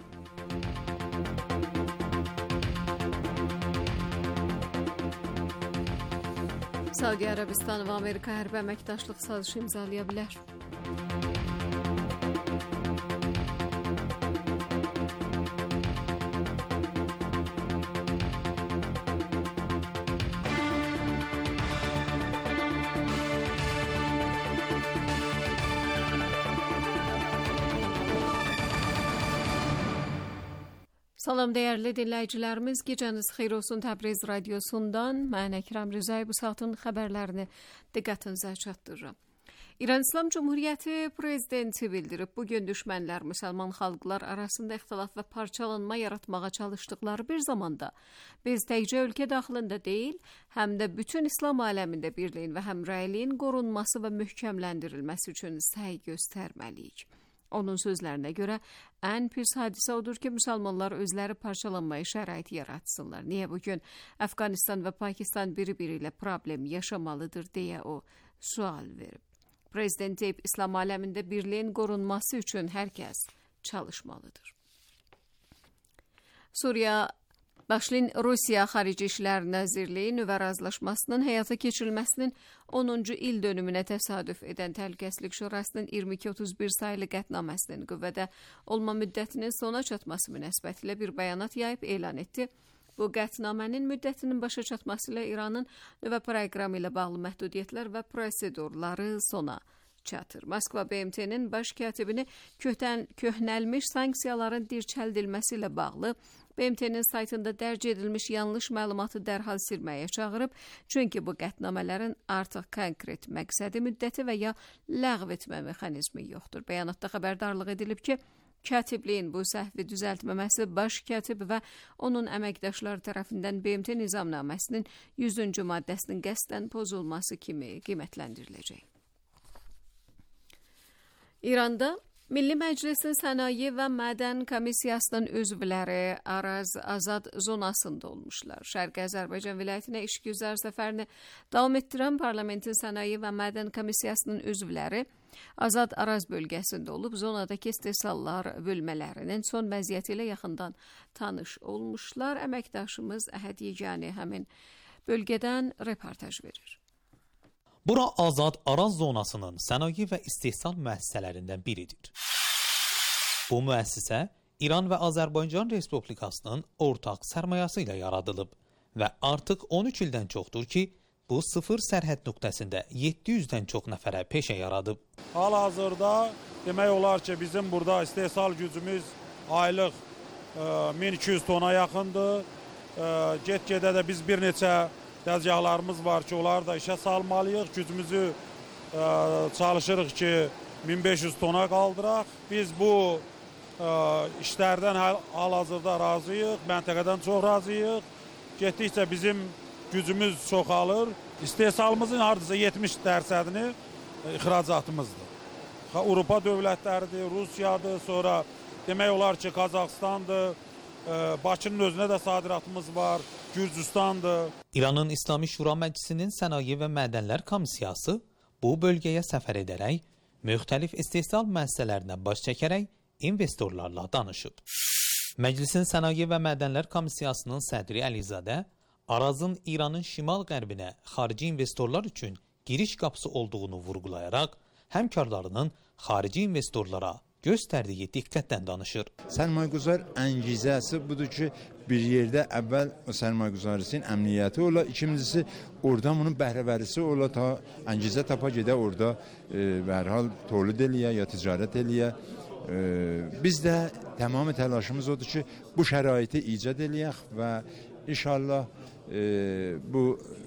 [SPEAKER 1] Saudi Arabistan və Amerika hərbi əməkdaşlıq sazişi imzalaya bilər. Salam dəyərli dinləyicilərimiz, gecəniz xeyir olsun. Təbriz Radyosundan mən Əkrəm Rızay bu saatın xəbərlərini diqqətinizə çatdırıram. İran İslam Cumhuriyyəti prezidenti bildirib, bugün düşmənlər müsəlman xalqlar arasında ixtilaf və parçalanma yaratmağa çalışdıqları bir zamanda biz təkcə ölkə daxilində deyil, həm də bütün İslam aləmində birliyin və həmrəyliyin qorunması və möhkəmləndirilməsi üçün səy göstərməliyik. Onun sözlərinə görə ən pis hadisə odur ki, müsəlmanlar özləri parçalanmaya şərait yaratsınlar. Niyə bugün Əfqanistan və Pakistan biri-biri ilə problem yaşamalıdır deyə o sual verib. Prezident deyib, İslam aləmində birliyin qorunması üçün hər kəs çalışmalıdır. Suriya Başlayın Rusiya Xarici İşlər Nazirliyi nüvə razılaşmasının həyata keçirilməsinin onuncu il dönümünə təsadüf edən Təhlükəsizlik Şurasının iyirmi iki otuz bir sayılı qətnaməsinin qüvvədə olma müddətinin sona çatması münasibətilə bir bəyanat yayıb elan etdi. Bu qətnamənin müddətinin başa çatması ilə İranın nüvə proqramı ilə bağlı məhdudiyyətlər və prosedurları sona çatır. Moskva B M T-nin baş katibini köhdən, köhnəlmiş sanksiyaların dirçəldilməsi ilə bağlı B M T-nin saytında dərc edilmiş yanlış məlumatı dərhal silməyə çağırıb, çünki bu qətnamələrin artıq konkret məqsədi, müddəti və ya ləğv etmə mexanizmi yoxdur. Bəyanatda xəbərdarlıq edilib ki, katibliyin bu səhvi düzəltməməsi baş katib və onun əməkdaşları tərəfindən B M T nizamnaməsinin yüzüncü maddəsinin qəsdən pozulması kimi qiymətləndiriləcək. İranda Milli Məclisin Sənaye və Mədən Komissiyasının üzvləri Araz Azad zonasında olmuşlar. Şərqi Azərbaycan vilayətinə işgüzar səfərini davam etdirən Parlamentin Sənaye və Mədən Komissiyasının üzvləri Azad Araz bölgəsində olub, zonadakı istehsallar bölmələrinin son vəziyyəti ilə yaxından tanış olmuşlar. Əməkdaşımız Əhəd Yeganı həmin bölgədən reportaj verir.
[SPEAKER 7] Bura Azad Araz zonasının sənaye və istehsal müəssisələrindən biridir. Bu müəssisə İran və Azərbaycan Respublikasının ortaq sərmayəsi ilə yaradılıb və artıq on üç ildən çoxdur ki, bu sıfır sərhəd nöqtəsində yeddi yüzdən çox nəfərə peşə yaradıb.
[SPEAKER 8] Hal-hazırda demək olar ki, bizim burada istehsal gücümüz aylıq min iki yüz tona yaxındır. Get-gedə də biz bir neçə dəzgahlarımız var ki, onları da işə salmalıyıq. Gücümüzü e, çalışırıq ki, min beş yüz tona qaldıraq. Biz bu e, işlərdən hal-hazırda razıyıq, məntəqədən çox razıyıq. Getdikcə bizim gücümüz çoxalır. İstehsalımızın hardasa yetmiş dərsədini e, ixracatımızdır. Avropa dövlətləridir, Rusiyadır, sonra demək olar ki, Qazaxıstandır. Bakının özünə də sadiratımız var, Gürcüstandır.
[SPEAKER 7] İranın İslami Şura Məclisinin Sənaye və Mədənlər Komissiyası bu bölgəyə səfər edərək, müxtəlif istehsal müəssisələrinə baş çəkərək investorlarla danışıb. Məclisin Sənaye və Mədənlər Komissiyasının sədri Əlizadə, Arazın İranın şimal-qərbinə xarici investorlar üçün giriş qapısı olduğunu vurğulayaraq, həmkarlarının xarici investorlara göstərdiyi diqqətdən danışır.
[SPEAKER 9] Sərmayəgüzar əngizəsi budur ki, bir yerdə əvvəl o sərmayəgüzarın əmniyyəti ola, ikincisi oradan bunun bəhrəvərisi ola ta əngizə tapa gedə orada e, və hər hal tolid eləyə ya ticarət eləyə. E, biz də tamam təlaşımız odur ki, bu şəraiti icad eləyək və inşallah e, bu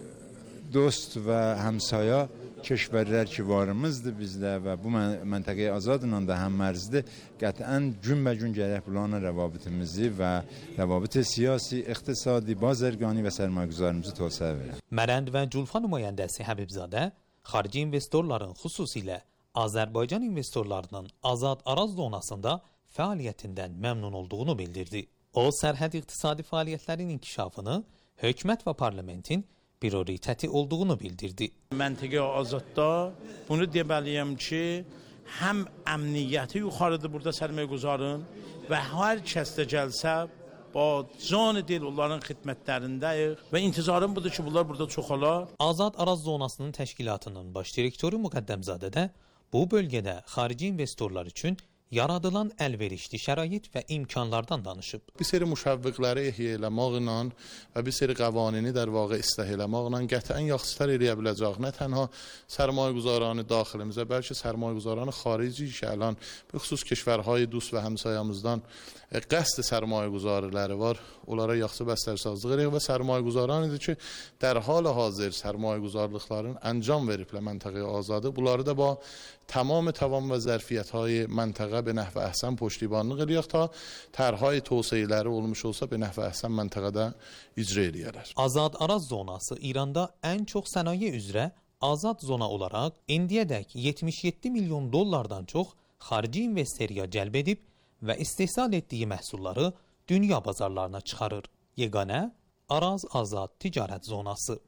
[SPEAKER 9] dost və həmsaya keşvərlər ki varımızdır bizdə və bu məntəqəyə azadla da həmmərzdir. Qətiən günbə-gün gərək bulana rəvabitimizi və rəvabit siyasi, iqtisadi, bazərgani və sərmayəgüzarımızı tövsiyə verək.
[SPEAKER 7] Mərənd və Culfa nümayəndəsi Həbibzadə xarici investorların xüsusilə Azərbaycan investorlarının azad araz zonasında fəaliyyətindən məmnun olduğunu bildirdi. O, sərhəd iqtisadi fəaliyyətlərin inkişafını hökumət və parlamentin prioriteti olduğunu bildirdi.
[SPEAKER 10] Məntəqə azadda bunu deməliyəm ki, həm əmniyyəti yuxarıdır burada sərmayəgüzarın və hər kəs də gəlsə ba can dil onların xidmətlərindəyik və intizarım budur ki, bunlar burada çoxalar.
[SPEAKER 7] Azad Araz Zonasının təşkilatının baş direktoru Müqəddəmzadə də bu bölgədə xarici investorlar üçün yaradılan əlverişli şərait və imkanlardan danışıb.
[SPEAKER 11] Bir seri müşəvviqləri ehya eləməklə və bir seri qavanini در واقع islah eləməklə qətiən yaxşılar eləyə biləcək. Nə tənha sərmayəgüzaranı daxilimizə, bəlkə sərmayəgüzaranı xarici ki, الان به خصوص کشورهای دوست və həmsayamızdan qəsd sərmayəgüzarları var. Onlara yaxşı bəstərsazlıq edirik və sərmayəgüzaranıdır ki, در حال hazır sərmayəgüzarlıqların əncam veriblər məntəqəyə azadı. Bunları da با تمام توان و ظرفیت‌های منطقه به نحو احسن پشتیبانی edirik ta tərhay tövsiyeləri olmuş olsa به نحو احسن məntəqədə icra edərlər.
[SPEAKER 7] Azad Araz zonası İranda ən çox sənaye üzrə azad zona olaraq indiyədək yetmiş yeddi milyon dollardan çox xarici investoriya cəlb edib və istehsal etdiyi məhsulları dünya bazarlarına çıxarır. Yeganə Araz Azad Ticarət Zonası.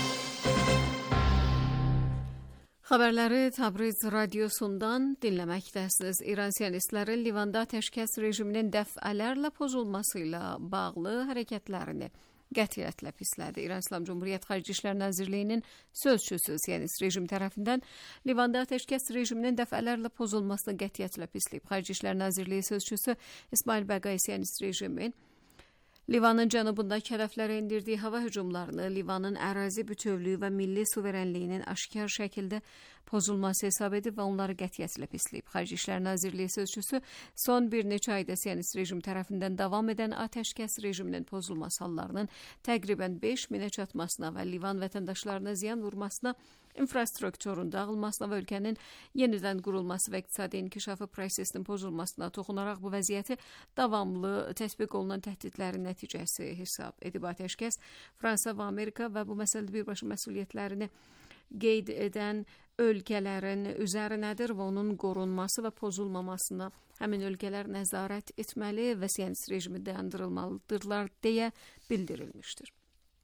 [SPEAKER 1] Xəbərləri Təbriz radiosundan dinləməkdəsiniz. İran siyonistləri Livanda atəşkəs rejiminin dəfələrlə pozulması ilə bağlı hərəkətlərini qətiyyətlə pislədi. İran İslam Cumhuriyet Xarici İşlər Nazirliyinin sözçüsü siyonist rejim tərəfindən Livanda atəşkəs rejiminin dəfələrlə pozulmasını qətiyyətlə pisləyib. Xarici İşlər Nazirliyi sözçüsü İsmail Bəqai siyonist rejimin Livanın cənubundakı hədəflərə endirdiyi hava hücumlarını Livanın ərazi bütövlüyü və milli suverenliyinin aşkar şəkildə pozulması hesab edib və onları qətiyyətlə pisləyib. Xarici İşlər Nazirliyi sözçüsü son bir neçə ayda siyonist rejim tərəfindən davam edən atəşkəs rejiminin pozulması hallarının təqribən beş minə çatmasına və Livan vətəndaşlarına ziyan vurmasına, infrastrukturun dağılmasına və ölkənin yenidən qurulması və iqtisadi inkişafı prosesinin pozulmasına toxunaraq bu vəziyyəti davamlı tətbiq olunan təhdidlərin nəticəsi hesab edib. Atəşkəs Fransa və Amerika və bu məsələdə birbaşa məsuliyyətlərini qeyd edən ölkələrin üzərinədir və onun qorunması və pozulmamasına həmin ölkələr nəzarət etməli və siyonist rejimi dayandırılmalıdırlar deyə bildirilmişdir.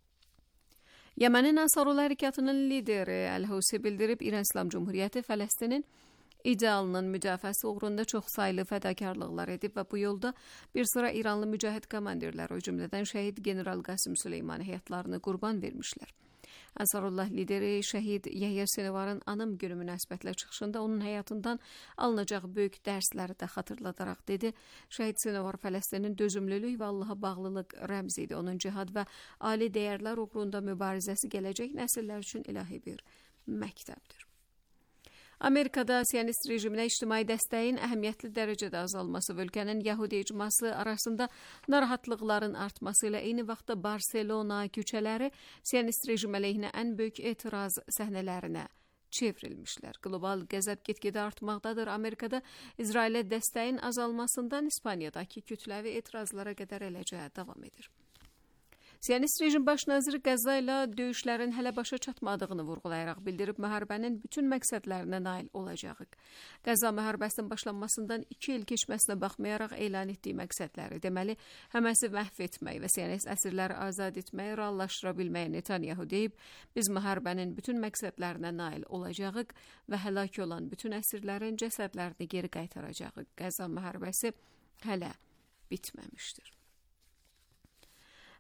[SPEAKER 1] Yemenin Ansarullah Hərəkatının lideri Əl-Husi bildirib, İran İslam Cumhuriyyəti Fələstinin idealının müdafiəsi uğrunda çox saylı fədakarlıqlar edib və bu yolda bir sıra İranlı mücahid komandirlər, o cümlədən şəhid general Qasım Süleymani həyatlarını qurban vermişlər. Ansarullah lideri şəhid Yahya Sinvarın anım günü münasibətlə çıxışında onun həyatından alınacaq böyük dərsləri də xatırladaraq dedi. Şəhid Sinvar Fələstinin dözümlülük və Allaha bağlılıq rəmzi idi. Onun cihad və ali dəyərlər uğrunda mübarizəsi gələcək nəsillər üçün ilahi bir məktəbdir. Amerikada siyonist rejiminə ictimai dəstəyin əhəmiyyətli dərəcədə azalması və ölkənin Yahudi icması arasında narahatlıqların artması ilə eyni vaxtda Barselona küçələri siyonist rejim əleyhinə ən böyük etiraz səhnələrinə çevrilmişlər. Qlobal qəzəb get-gedə artmaqdadır. Amerikada İsrailə dəstəyin azalmasından İspaniyadakı kütləvi etirazlara qədər eləcə davam edir. Siyonist rejim baş naziri Qəzza ilə döyüşlərin hələ başa çatmadığını vurğulayaraq bildirib, müharibənin bütün məqsədlərinə nail olacağıq. Qəzza müharibəsinin başlanmasından iki il keçməsinə baxmayaraq elan etdiyi məqsədləri, deməli, Həməsi məhv etmək və siyonist əsirləri azad etməyi reallaşdıra bilməyə Netanyahu deyib, biz müharibənin bütün məqsədlərinə nail olacağıq və həlak olan bütün əsirlərin cəsədlərini geri qaytaracağıq. Qəzza müharibəsi hələ bitməmişdir.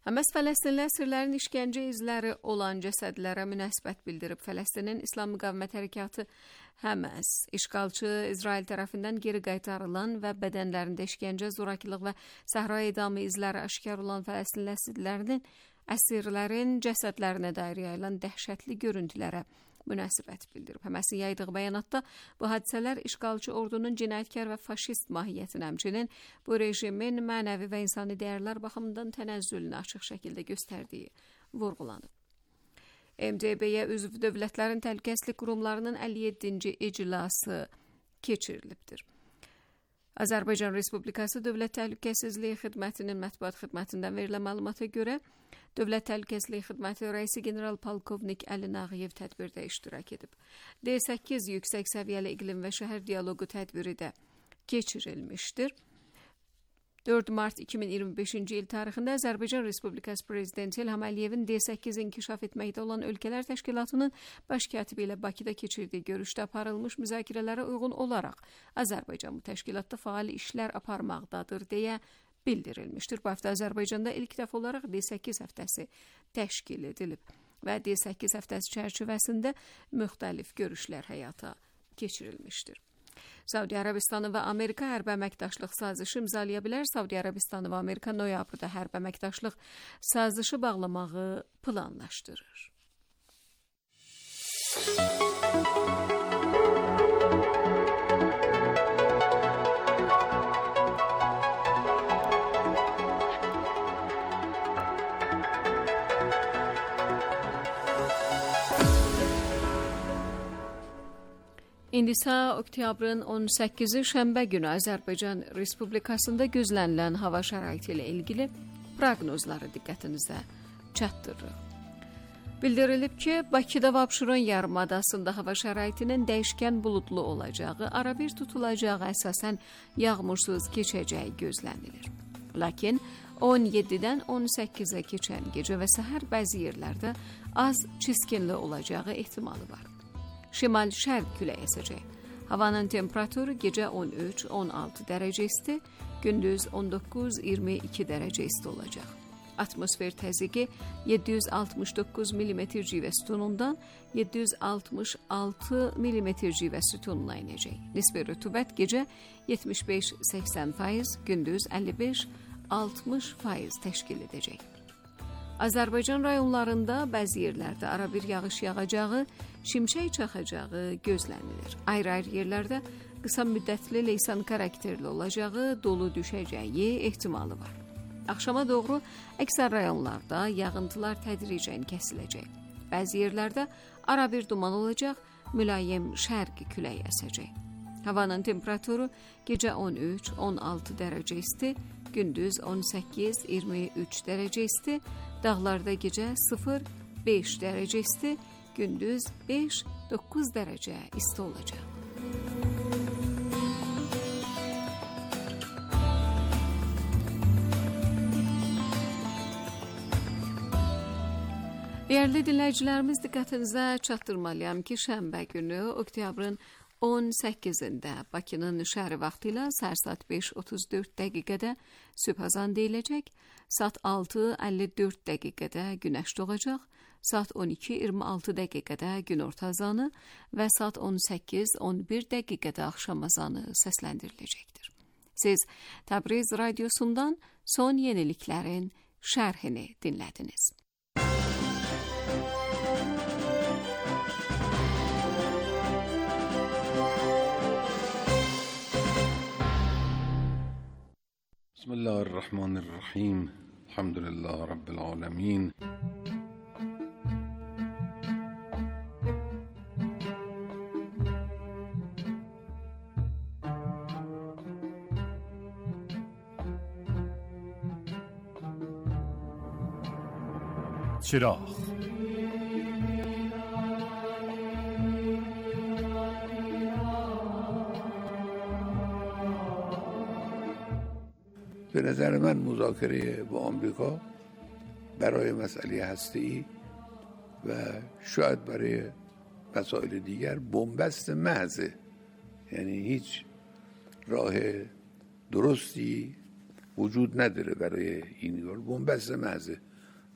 [SPEAKER 1] Həməs Fələstinli əsirlərin işgəncə izləri olan cəsədlərə münasibət bildirib. Fələstinin İslam Müqavimət Hərəkatı Həməs, işğalçı İsrail tərəfindən geri qaytarılan və bədənlərində işgəncə, zorakılıq və səhra edamı izləri aşkar olan Fələstinli əsirlərinin əsirlərin cəsədlərinə dair yayılan dəhşətli görüntülərə münasibət bildirib. Həməsin yaydığı bəyanatda bu hadisələr işğalçı ordunun cinayətkar və faşist mahiyyətini, həmçinin bu rejimin mənəvi və insani dəyərlər baxımından tənəzzülünü açıq şəkildə göstərdiyi vurğulanıb. M D B-yə üzv dövlətlərin təhlükəsizlik qurumlarının əlli yeddinci iclası keçirilibdir. Azərbaycan Respublikası Dövlət Təhlükəsizliyi Xidmətinin mətbuat xidmətindən verilən məlumata görə, Dövlət Təhlükəsizliyi Xidməti rəisi general polkovnik Əli Nağıyev tədbirdə iştirak edib. D səkkiz yüksək səviyyəli iqlim və şəhər dialoqu tədbiri də keçirilmişdir. dörd mart iki min iyirmi beşinci il tarixində Azərbaycan Respublikası Prezidenti İlham Əliyevin D səkkiz inkişaf etməkdə olan ölkələr təşkilatının baş katibi ilə Bakıda keçirdiyi görüşdə aparılmış müzakirələrə uyğun olaraq Azərbaycan bu təşkilatda fəal işlər aparmaqdadır deyə bildirilmişdir. Bu həftə Azərbaycanda ilk dəfə olaraq D səkkiz həftəsi təşkil edilib və D səkkiz həftəsi çərçivəsində müxtəlif görüşlər həyata keçirilmişdir. Saudi Ərəbistanı və Amerika hərbi əməkdaşlıq sazişi imzalaya bilər. Saudi Ərəbistanı və Amerika noyabrda hərbi əməkdaşlıq sazişi bağlamağı planlaşdırır. İndi isə oktyabrın on səkkizi şənbə günü Azərbaycan Respublikasında gözlənilən hava şəraiti ilə ilgili proqnozları diqqətinizə çatdırırıq. Bildirilib ki, Bakıda və Abşeron yarımadasında hava şəraitinin dəyişkən buludlu olacağı, arabir tutulacağı, əsasən yağmursuz keçəcəyi gözlənilir. Lakin on yeddidən on səkkizə keçən gecə və səhər bəzi yerlərdə az çiskinli olacağı ehtimalı var. Şimal-şərq küləyi əsəcək. Havanın temperaturu gecə on üç on altı dərəcə isti, gündüz on doqquz iyirmi iki dərəcə isti olacaq. Atmosfer təzyiqi yeddi yüz altmış doqquz millimetr civə sütunundan yeddi yüz altmış altı millimetr civə sütununa inəcək. Nisbi rütubət gecə yetmiş beş səksən faiz, gündüz əlli beş altmış faiz təşkil edəcək. Azərbaycan rayonlarında bəzi yerlərdə arabir yağış yağacağı, şimşək çaxacağı gözlənilir. Ayrı-ayrı yerlərdə qısa müddətli leysan xarakterli olacağı, dolu düşəcəyi ehtimalı var. Axşama doğru əksər rayonlarda yağıntılar tədricən kəsiləcək. Bəzi yerlərdə arabir duman olacaq, mülayim şərqi külək əsəcək. Havanın temperaturu gecə on üç on altı dərəcə isti, gündüz on səkkiz iyirmi üç dərəcə isti, dağlarda gecə sıfır beş dərəcə isti, gündüz beş doqquz dərəcə isti olacaq. Dəyərli dinləyicilərimiz, diqqətinizə çatdırmalıyam ki, şənbə günü oktyabrın on səkkizində Bakının şəhəri vaxtı ilə səhər saat beş otuz dörd dəqiqədə sübh azan deyiləcək, saat altı əlli dörd dəqiqədə günəş doğacaq, saat on iki iyirmi altı dəqiqədə günorta azanı və saat on səkkiz on bir dəqiqədə axşam azanı səsləndiriləcəkdir. Siz Təbriz radiosundan son yeniliklərin şərhini dinlədiniz.
[SPEAKER 12] Bismillahirrahmanirrahim. Elhamdülillah Rabbil alemin.
[SPEAKER 13] چراغ
[SPEAKER 14] به نظر من مذاکره با آمریکا برای مسئله هسته‌ای و شاید برای مسائل دیگر بنبست محضه، یعنی هیچ راه درستی وجود نداره برای این کار، بنبست محضه.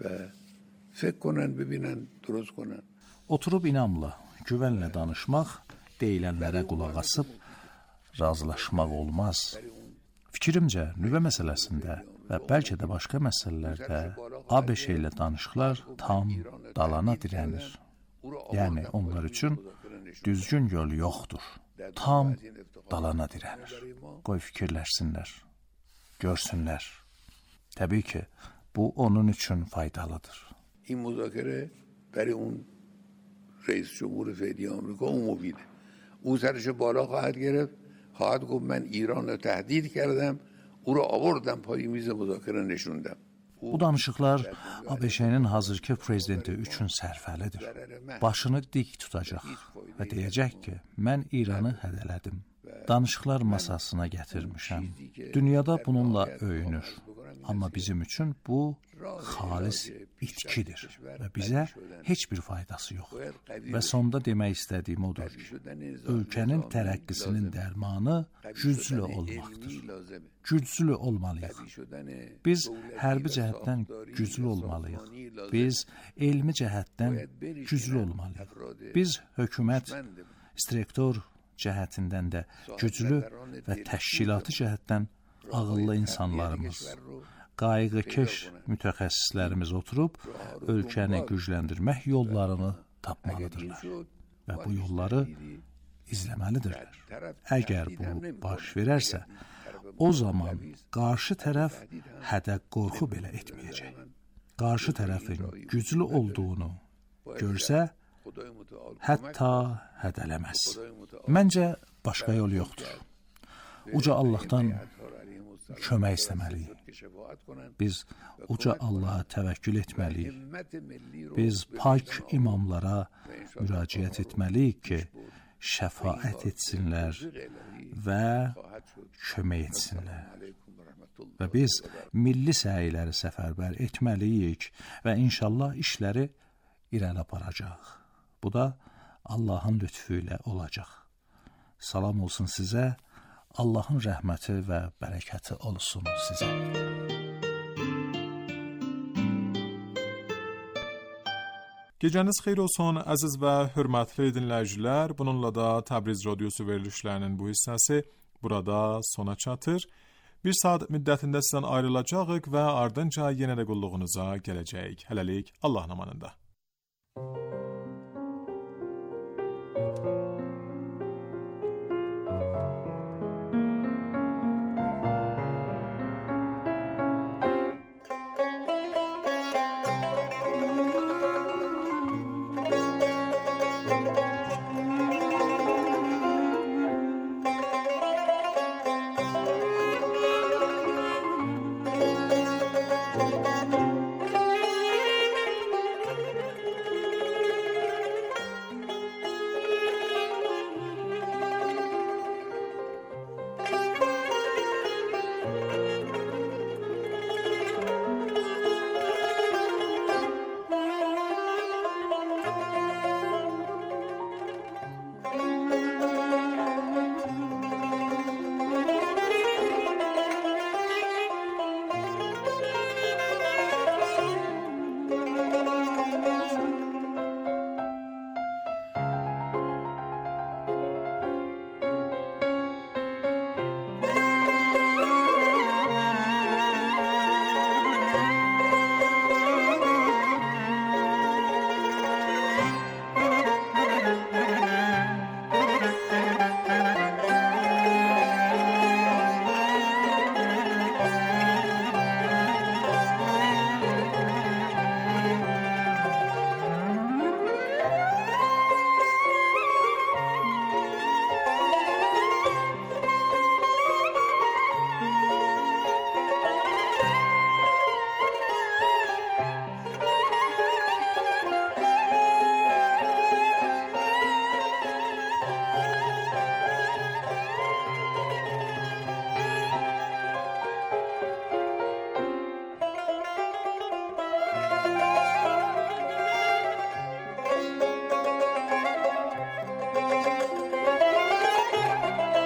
[SPEAKER 14] ve fekr konan, bebinen, durust konan.
[SPEAKER 3] Oturub inamla, güvənlə danışmaq, deyilənlərə qulaq asıb razılaşmaq olmaz. Fikrimcə, nüvə məsələsində və bəlkə də başqa məsələlərdə ABŞ ilə danışıqlar tam dalana dirənir. Yəni, onlar üçün düzgün yol yoxdur. Tam dalana dirənir. Qoy fikirləşsinlər, görsünlər. Təbii ki, bu onun üçün faydalıdır.
[SPEAKER 14] این مذاکره برای اون رئیس جمهور فعلی آمریکا اون مفیده. او سرش بالا خواهد گرفت، خواهد گفت من ایران رو تهدید کردم، او رو آوردم پای میز مذاکره نشوندم.
[SPEAKER 3] Bu danışıqlar ABŞ-nin hazırki prezidenti üçün sərfəlidir. Başını dik tutacaq və deyəcək ki, mən İranı hədələdim. Danışıqlar masasına gətirmişəm. Dünyada bununla öyünür. Amma bizim üçün bu xalis itkidir və bizə heç bir faydası yox. Və sonda demək istədiyim odur ki, ölkənin tərəqqisinin dərmanı güclü olmaqdır. Güclü olmalıyıq. Biz hərbi cəhətdən güclü olmalıyıq. Biz elmi cəhətdən güclü olmalıyıq. Biz hökumət, istirektor cəhətindən də güclü və təşkilatı cəhətdən ağıllı insanlarımız, qayğıkeş mütəxəssislərimiz oturub ölkəni gücləndirmək yollarını tapmalıdırlar və bu yolları izləməlidirlər. Əgər bu baş verərsə, o zaman qarşı tərəf hədə qorxu belə etməyəcək. Qarşı tərəfin güclü olduğunu görsə, hətta hədələməz. Məncə, başqa yol yoxdur. Uca Allahdan kömək istəməliyik. Biz uca Allaha təvəkkül etməliyik. Biz pak imamlara müraciət etməliyik ki, şəfaət etsinlər və kömək etsinlər. Və biz milli səyləri səfərbər etməliyik və inşallah işləri irəli aparacaq. Bu da Allahın lütfü ilə olacaq. Salam olsun sizə, Allahın rəhməti və bərəkəti olsun sizə.
[SPEAKER 2] Gecəniz xeyir olsun əziz və hörmətli dinləyicilər. Bununla da Təbriz Radiosu verilişlərinin bu hissəsi burada sona çatır. Bir saat müddətində sizdən ayrılacağıq və ardınca yenə də qulluğunuza gələcəyik. Hələlik Allahın amanında.